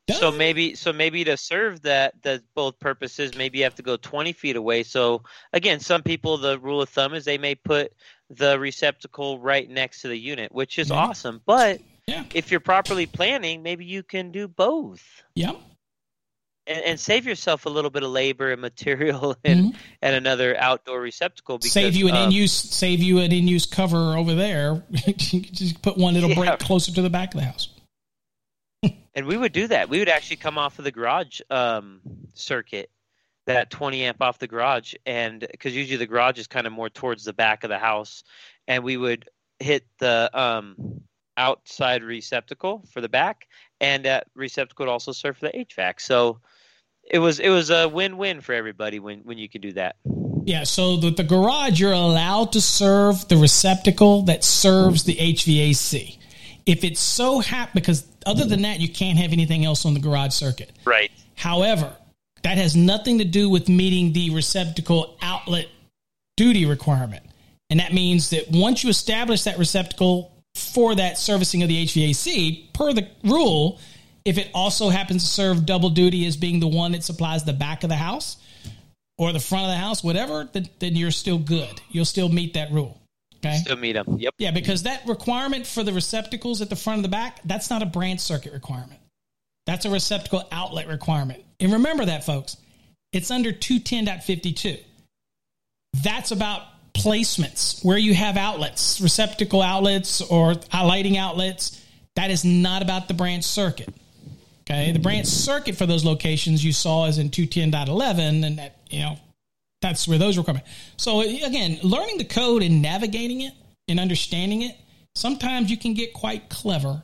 So maybe to serve that both purposes, maybe you have to go 20 feet away. So again, some people, the rule of thumb is they may put the receptacle right next to the unit, which is awesome. But if you're properly planning, maybe you can do both. Yeah. And save yourself a little bit of labor and material and another outdoor receptacle. Because, save you an in-use cover over there. Just put one that'll break closer to the back of the house. And we would do that. We would actually come off of the garage circuit, that 20 amp off the garage, and because usually the garage is kind of more towards the back of the house, and we would hit the outside receptacle for the back, and that receptacle would also serve for the HVAC. So it was a win-win for everybody when you could do that. Yeah, so the garage, you're allowed to serve the receptacle that serves the HVAC. If it's so because other than that, you can't have anything else on the garage circuit. Right. However, that has nothing to do with meeting the receptacle outlet duty requirement. And that means that once you establish that receptacle for that servicing of the HVAC, per the rule, if it also happens to serve double duty as being the one that supplies the back of the house or the front of the house, whatever, then you're still good. You'll still meet that rule. Okay. Still meet them. Yep. Yeah, because that requirement for the receptacles at the front and the back, that's not a branch circuit requirement. That's a receptacle outlet requirement. And remember that, folks. It's under 210.52. That's about placements where you have outlets, receptacle outlets or lighting outlets. That is not about the branch circuit. Okay. The branch circuit for those locations you saw is in 210.11, and that, that's where those requirements. So again, learning the code and navigating it and understanding it, sometimes you can get quite clever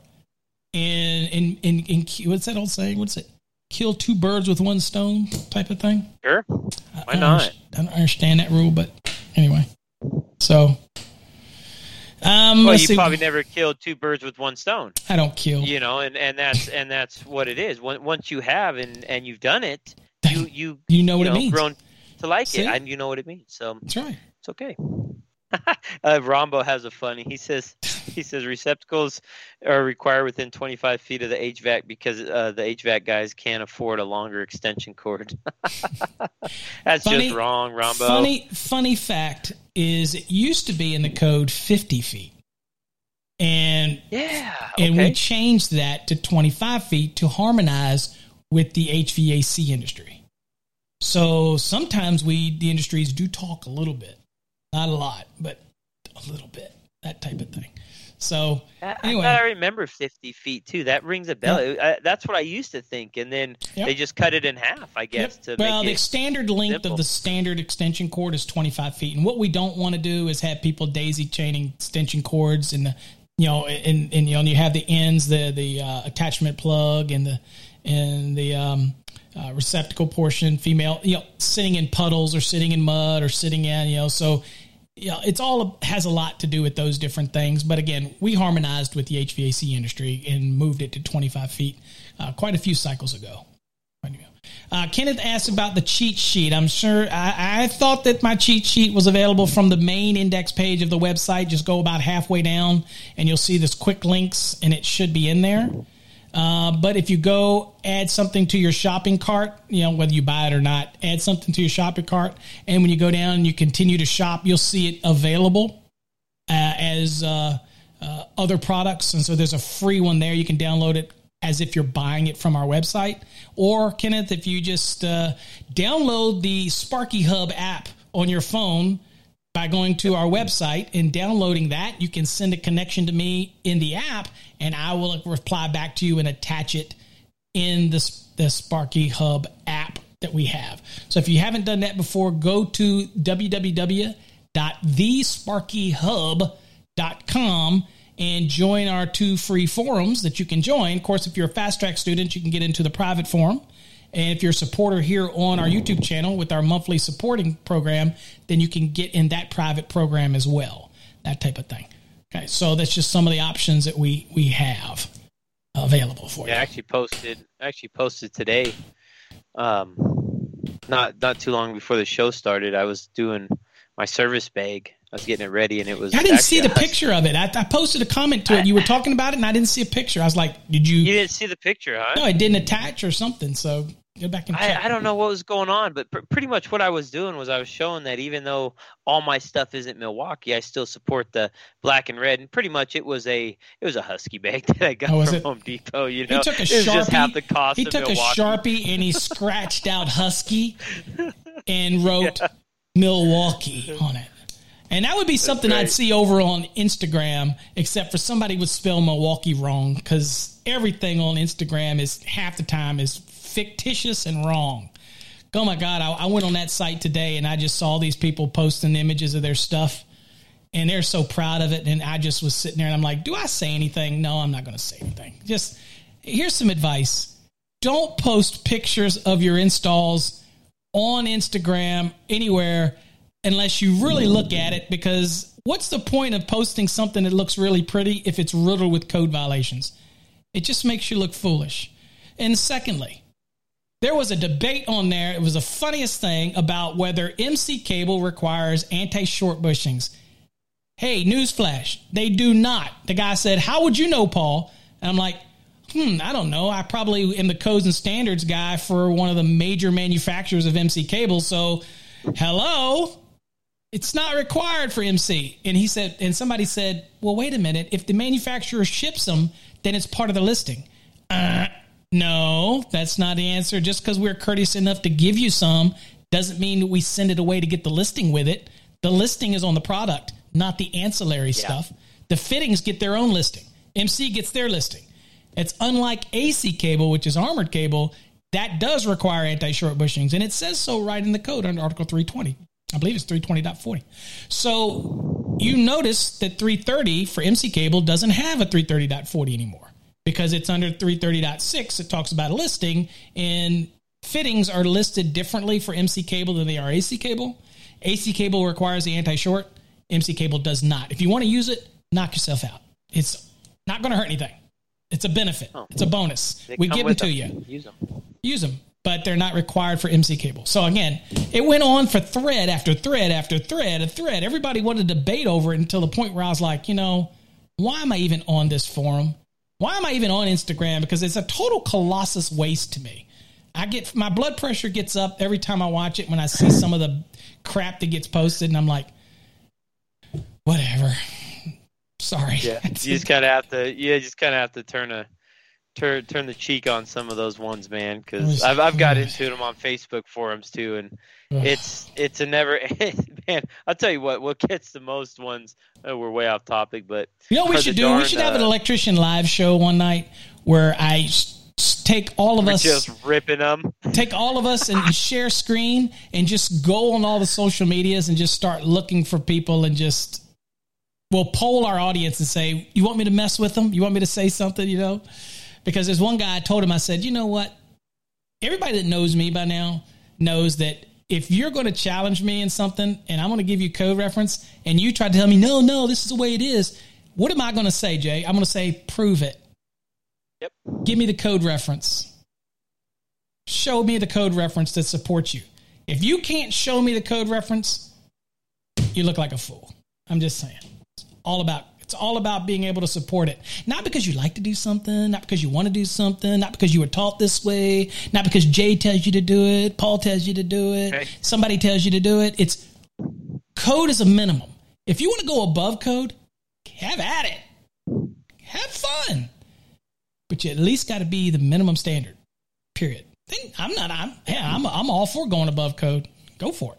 and what's that old saying? What's it? Kill two birds with one stone type of thing. Sure. Why not? I don't understand that rule, but anyway. So, well, you probably never killed two birds with one stone. I don't kill. And that's what it is. Once you have and you've done it, you know what it means. Grown to like it, and you know what it means. So that's right. It's okay. Rombo has a funny. He says receptacles are required within 25 feet of the HVAC because the HVAC guys can't afford a longer extension cord. That's just wrong, Rombo. Funny fact is it used to be in the code 50 feet. And we changed that to 25 feet to harmonize with the HVAC industry. So sometimes the industries do talk a little bit. Not a lot, but a little bit. That type of thing. So anyway. I remember 50 feet too. That rings a bell. Yeah. That's what I used to think. And then they just cut it in half, I guess. To make the standard length simple. Of the standard extension cord is 25 feet. And what we don't want to do is have people daisy chaining extension cords and you have the ends, the attachment plug and the receptacle portion, female, sitting in puddles or sitting in mud or sitting in, so it's all has a lot to do with those different things. But again, we harmonized with the HVAC industry and moved it to 25 feet quite a few cycles ago. Kenneth asked about the cheat sheet. I'm sure I thought that my cheat sheet was available from the main index page of the website. Just go about halfway down and you'll see this quick links and it should be in there. But if you go add something to your shopping cart, whether you buy it or not, add something to your shopping cart. And when you go down and you continue to shop, you'll see it available as other products. And so there's a free one there. You can download it as if you're buying it from our website. Or, Kenneth, if you just download the Sparky Hub app on your phone by going to our website and downloading that, you can send a connection to me in the app, and I will reply back to you and attach it in the Sparky Hub app that we have. So if you haven't done that before, go to www.thesparkyhub.com and join our 2 free forums that you can join. Of course, if you're a Fast Track student, you can get into the private forum. And if you're a supporter here on our YouTube channel with our monthly supporting program, then you can get in that private program as well, that type of thing. Okay, so that's just some of the options that we have available for you. I actually posted today, not too long before the show started. I was doing my service bag was getting it ready, and it was. I didn't see the picture of it. I posted a comment to it. You were talking about it, and I didn't see a picture. I was like, "Did you?" You didn't see the picture, huh? No, it didn't attach or something. So go back and check. I don't know what was going on, but pretty much what I was doing was I was showing that even though all my stuff isn't Milwaukee, I still support the black and red. And pretty much it was a Husky bag that I got from Home Depot. You know, he took a it was Sharpie. Just half the cost. He took Milwaukee. a Sharpie and he scratched out Husky and wrote Milwaukee on it. And that would be something I'd see over on Instagram, except for somebody would spell Milwaukee wrong, because everything on Instagram is half the time is fictitious and wrong. Oh my God, I went on that site today and I just saw these people posting images of their stuff and they're so proud of it. And I just was sitting there and I'm like, do I say anything? No, I'm not going to say anything. Just here's some advice. Don't post pictures of your installs on Instagram anywhere unless you really look at it, because what's the point of posting something that looks really pretty if it's riddled with code violations? It just makes you look foolish. And secondly, there was a debate on there. It was the funniest thing about whether MC cable requires anti-short bushings. Hey, newsflash, they do not. The guy said, how would you know, Paul? And I'm like, I don't know. I probably am the codes and standards guy for one of the major manufacturers of MC cable. So, hello? It's not required for MC. And he said, and somebody said, well, wait a minute. If the manufacturer ships them, then it's part of the listing. No, that's not the answer. Just because we're courteous enough to give you some doesn't mean that we send it away to get the listing with it. The listing is on the product, not the ancillary stuff. The fittings get their own listing. MC gets their listing. It's unlike AC cable, which is armored cable, that does require anti-short bushings. And it says so right in the code under Article 320. I believe it's 320.40. So you notice that 330 for MC cable doesn't have a 330.40 anymore because it's under 330.6. It talks about a listing, and fittings are listed differently for MC cable than they are AC cable. AC cable requires the anti-short. MC cable does not. If you want to use it, knock yourself out. It's not going to hurt anything. It's a benefit. It's a bonus. We give them to you. Use them. But they're not required for MC cable. So again, it went on for thread after thread after thread after thread. Everybody wanted to debate over it until the point where I was like, why am I even on this forum? Why am I even on Instagram? Because it's a total colossus waste to me. My blood pressure gets up every time I watch it when I see some of the crap that gets posted, and I'm like, whatever. Sorry. Yeah, you just kind of have to turn the cheek on some of those ones, man, because I've got into them on Facebook forums too, and it's a never man. I'll tell you what gets the most ones. We're way off topic, but we should have an electrician live show one night where I take all of us just ripping them, take all of us and share screen and just go on all the social medias and just start looking for people and just. We'll poll our audience and say, you want me to mess with them? You want me to say something, Because there's one guy, I told him, I said, you know what? Everybody that knows me by now knows that if you're going to challenge me in something and I'm going to give you code reference and you try to tell me, no, this is the way it is, what am I going to say, Jay? I'm going to say, prove it. Yep. Give me the code reference. Show me the code reference that supports you. If you can't show me the code reference, you look like a fool. I'm just saying. It's all about being able to support it. Not because you like to do something, not because you want to do something, not because you were taught this way, not because Jay tells you to do it, Paul tells you to do it, somebody tells you to do it. It's code is a minimum. If you want to go above code, have at it. Have fun. But you at least got to be the minimum standard. Period. I'm all for going above code. Go for it.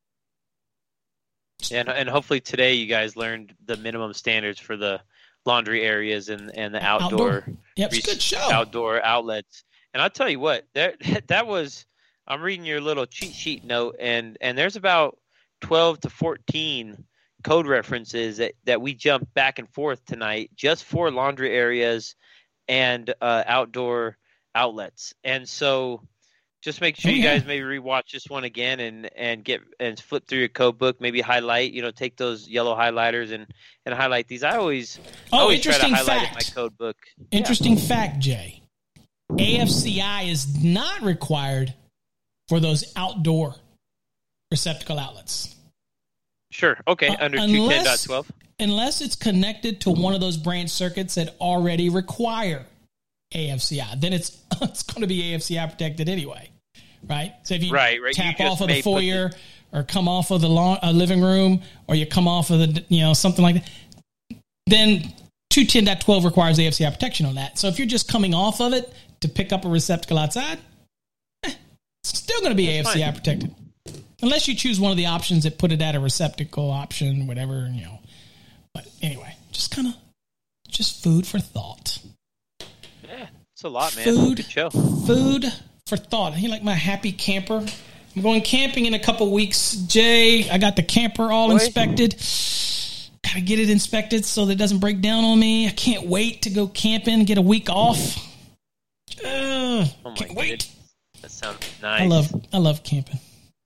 And hopefully today you guys learned the minimum standards for the laundry areas and the outdoor. Yep, it's a good show. Outdoor outlets. And I'll tell you what, that was, I'm reading your little cheat sheet note, and there's about 12 to 14 code references that we jumped back and forth tonight just for laundry areas and outdoor outlets. And so just make sure you guys maybe rewatch this one again and flip through your code book, maybe highlight, take those yellow highlighters and highlight these. I always try to highlight it in my code book. Interesting fact, Jay. AFCI is not required for those outdoor receptacle outlets. Sure. Okay. Under 210.12. Unless it's connected to one of those branch circuits that already require AFCI, then it's going to be AFCI protected anyway, right? So if you tap off of the foyer or come off of the living room, or you come off of the something like that, then 210.12 requires AFCI protection on that. So if you're just coming off of it to pick up a receptacle outside, it's still going to be AFCI fine. Protected. Unless you choose one of the options that put it at a receptacle option, whatever, But anyway, just food for thought. Yeah, it's a lot, man. Food for thought. I like my happy camper. I'm going camping in a couple weeks, Jay. I got the camper all inspected. Got to get it inspected so that it doesn't break down on me. I can't wait to go camping and get a week off. Can't wait. That sounds nice. I love camping.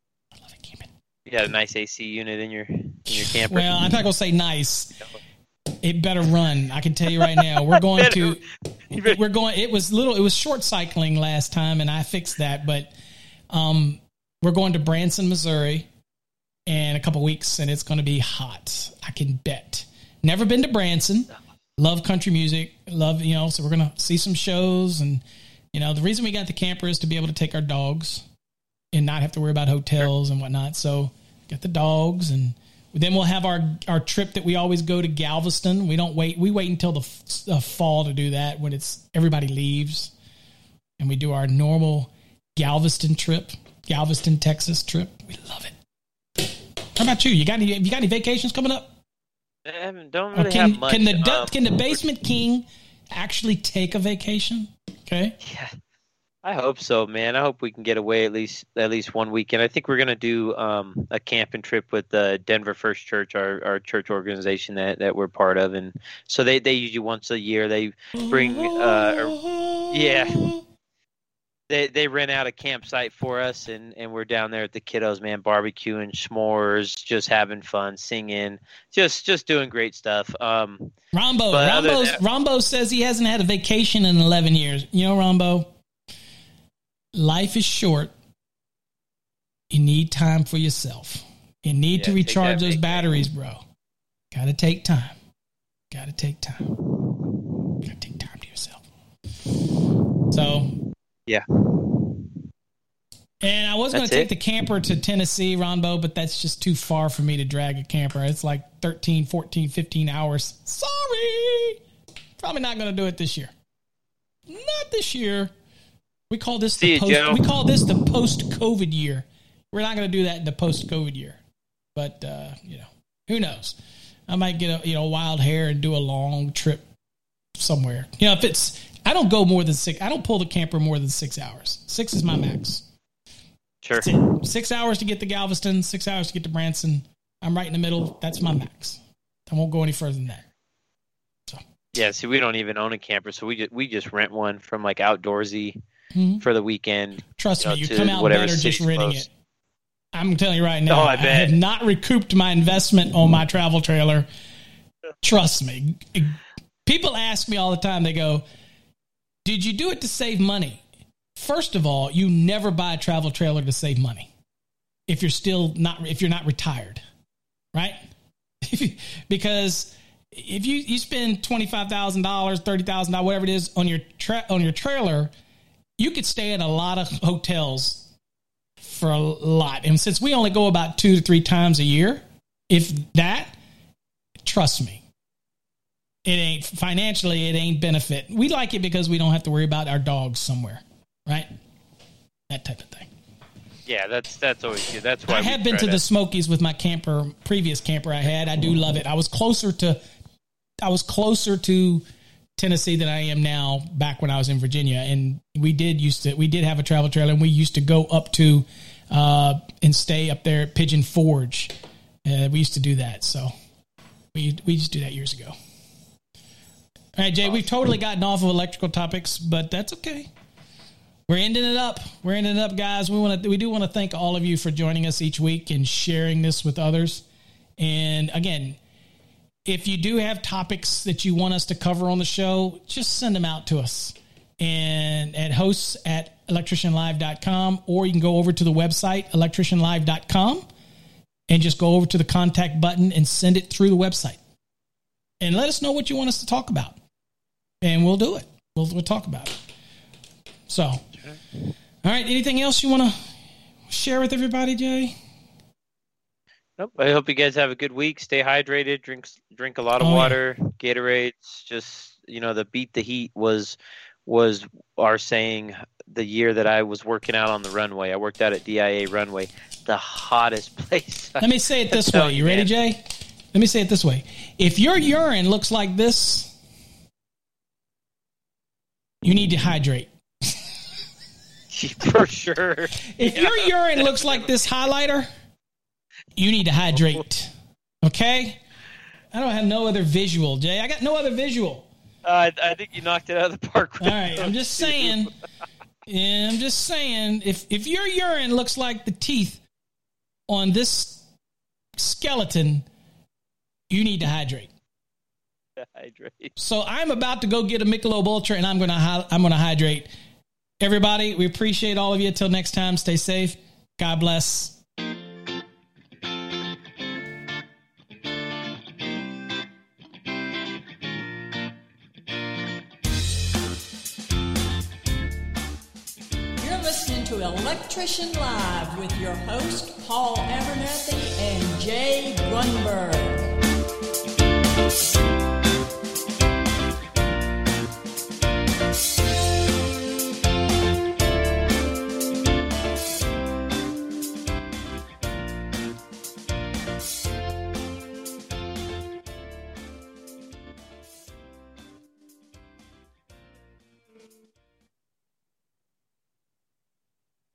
You got a nice AC unit in your camper. Well, I'm not gonna say nice. It better run. I can tell you right now. We're going to. We're going. It was short cycling last time, and I fixed that. But we're going to Branson, Missouri, in a couple weeks, and it's going to be hot. I can bet. Never been to Branson. Love country music. Love So we're gonna see some shows, and the reason we got the camper is to be able to take our dogs and not have to worry about hotels and whatnot. So get the dogs, and then we'll have our trip that we always go to Galveston. We don't wait. We wait until the fall to do that, when everybody leaves, and we do our normal Galveston trip, Galveston, Texas trip. We love it. How about you? You got any vacations coming up? Don't really have much. Can the Basement King actually take a vacation? Okay. Yeah. I hope so, man. I hope we can get away at least 1 weekend. I think we're gonna do a camping trip with the Denver First Church, our church organization that we're part of, and so they usually once a year they bring they rent out a campsite for us, and we're down there at the kiddos, man, barbecuing, s'mores, just having fun, singing, just doing great stuff. Rombo says he hasn't had a vacation in 11 years. Rombo. Life is short. You need time for yourself. You need to recharge those batteries, bro. Gotta take time. Gotta take time to yourself. So, yeah. And I was going to take the camper to Tennessee, Ronbo, but that's just too far for me to drag a camper. It's like 13, 14, 15 hours. Sorry. Probably not going to do it this year. Not this year. We call this the post-COVID year. We're not going to do that in the post-COVID year. But, who knows? I might get a wild hair and do a long trip somewhere. I don't go more than 6. I don't pull the camper more than 6 hours. 6 is my max. Sure. 6 hours to get to Galveston, 6 hours to get to Branson. I'm right in the middle. That's my max. I won't go any further than that. So. Yeah, see, we don't even own a camper, so we just rent one from like Outdoorsy for the weekend. Trust me, you come out better just renting it. I'm telling you right now, I have not recouped my investment on my travel trailer. Trust me. People ask me all the time, they go, did you do it to save money? First of all, you never buy a travel trailer to save money if you're not retired, right? Because if you spend $25,000, $30,000, whatever it is on your trailer, you could stay in a lot of hotels for a lot. And since we only go about 2 to 3 times a year, if that, trust me, it ain't benefit. We like it because we don't have to worry about our dogs somewhere, right? That type of thing. Yeah, that's always good. That's why I have been to the Smokies with my previous camper I had. I do love it. I was closer to Tennessee than I am now back when I was in Virginia. And we did have a travel trailer, and we used to go up to and stay up there at Pigeon Forge. We used to do that. So we used to do that years ago. All right, Jay, we've totally gotten off of electrical topics, but that's okay. We're ending it up. Guys. We do want to thank all of you for joining us each week and sharing this with others. And again, if you do have topics that you want us to cover on the show, just send them out to us. And at hosts@electricianlive.com, or you can go over to the website, electricianlive.com, and just go over to the contact button and send it through the website. And let us know what you want us to talk about. And we'll do it. We'll talk about it. So, all right. Anything else you want to share with everybody, Jay? Nope. I hope you guys have a good week. Stay hydrated. Drink a lot of water. Yeah. Gatorades. Just, the beat the heat was our saying the year that I was working out on the runway. I worked out at DIA Runway, the hottest place. Let me say it this way. You ready, Jay? Let me say it this way. If your urine looks like this, you need to hydrate. For sure. If your urine looks like this highlighter, you need to hydrate. Okay? I don't have no other visual, Jay. I got no other visual. I think you knocked it out of the park. All right. I'm just saying. If your urine looks like the teeth on this skeleton, you need to hydrate. So I'm about to go get a Michelob Ultra, and I'm going to hydrate. Everybody, we appreciate all of you. Till next time, stay safe. God bless. You're listening to Electrician Live with your host, Paul Abernathy and Jay Grunberg.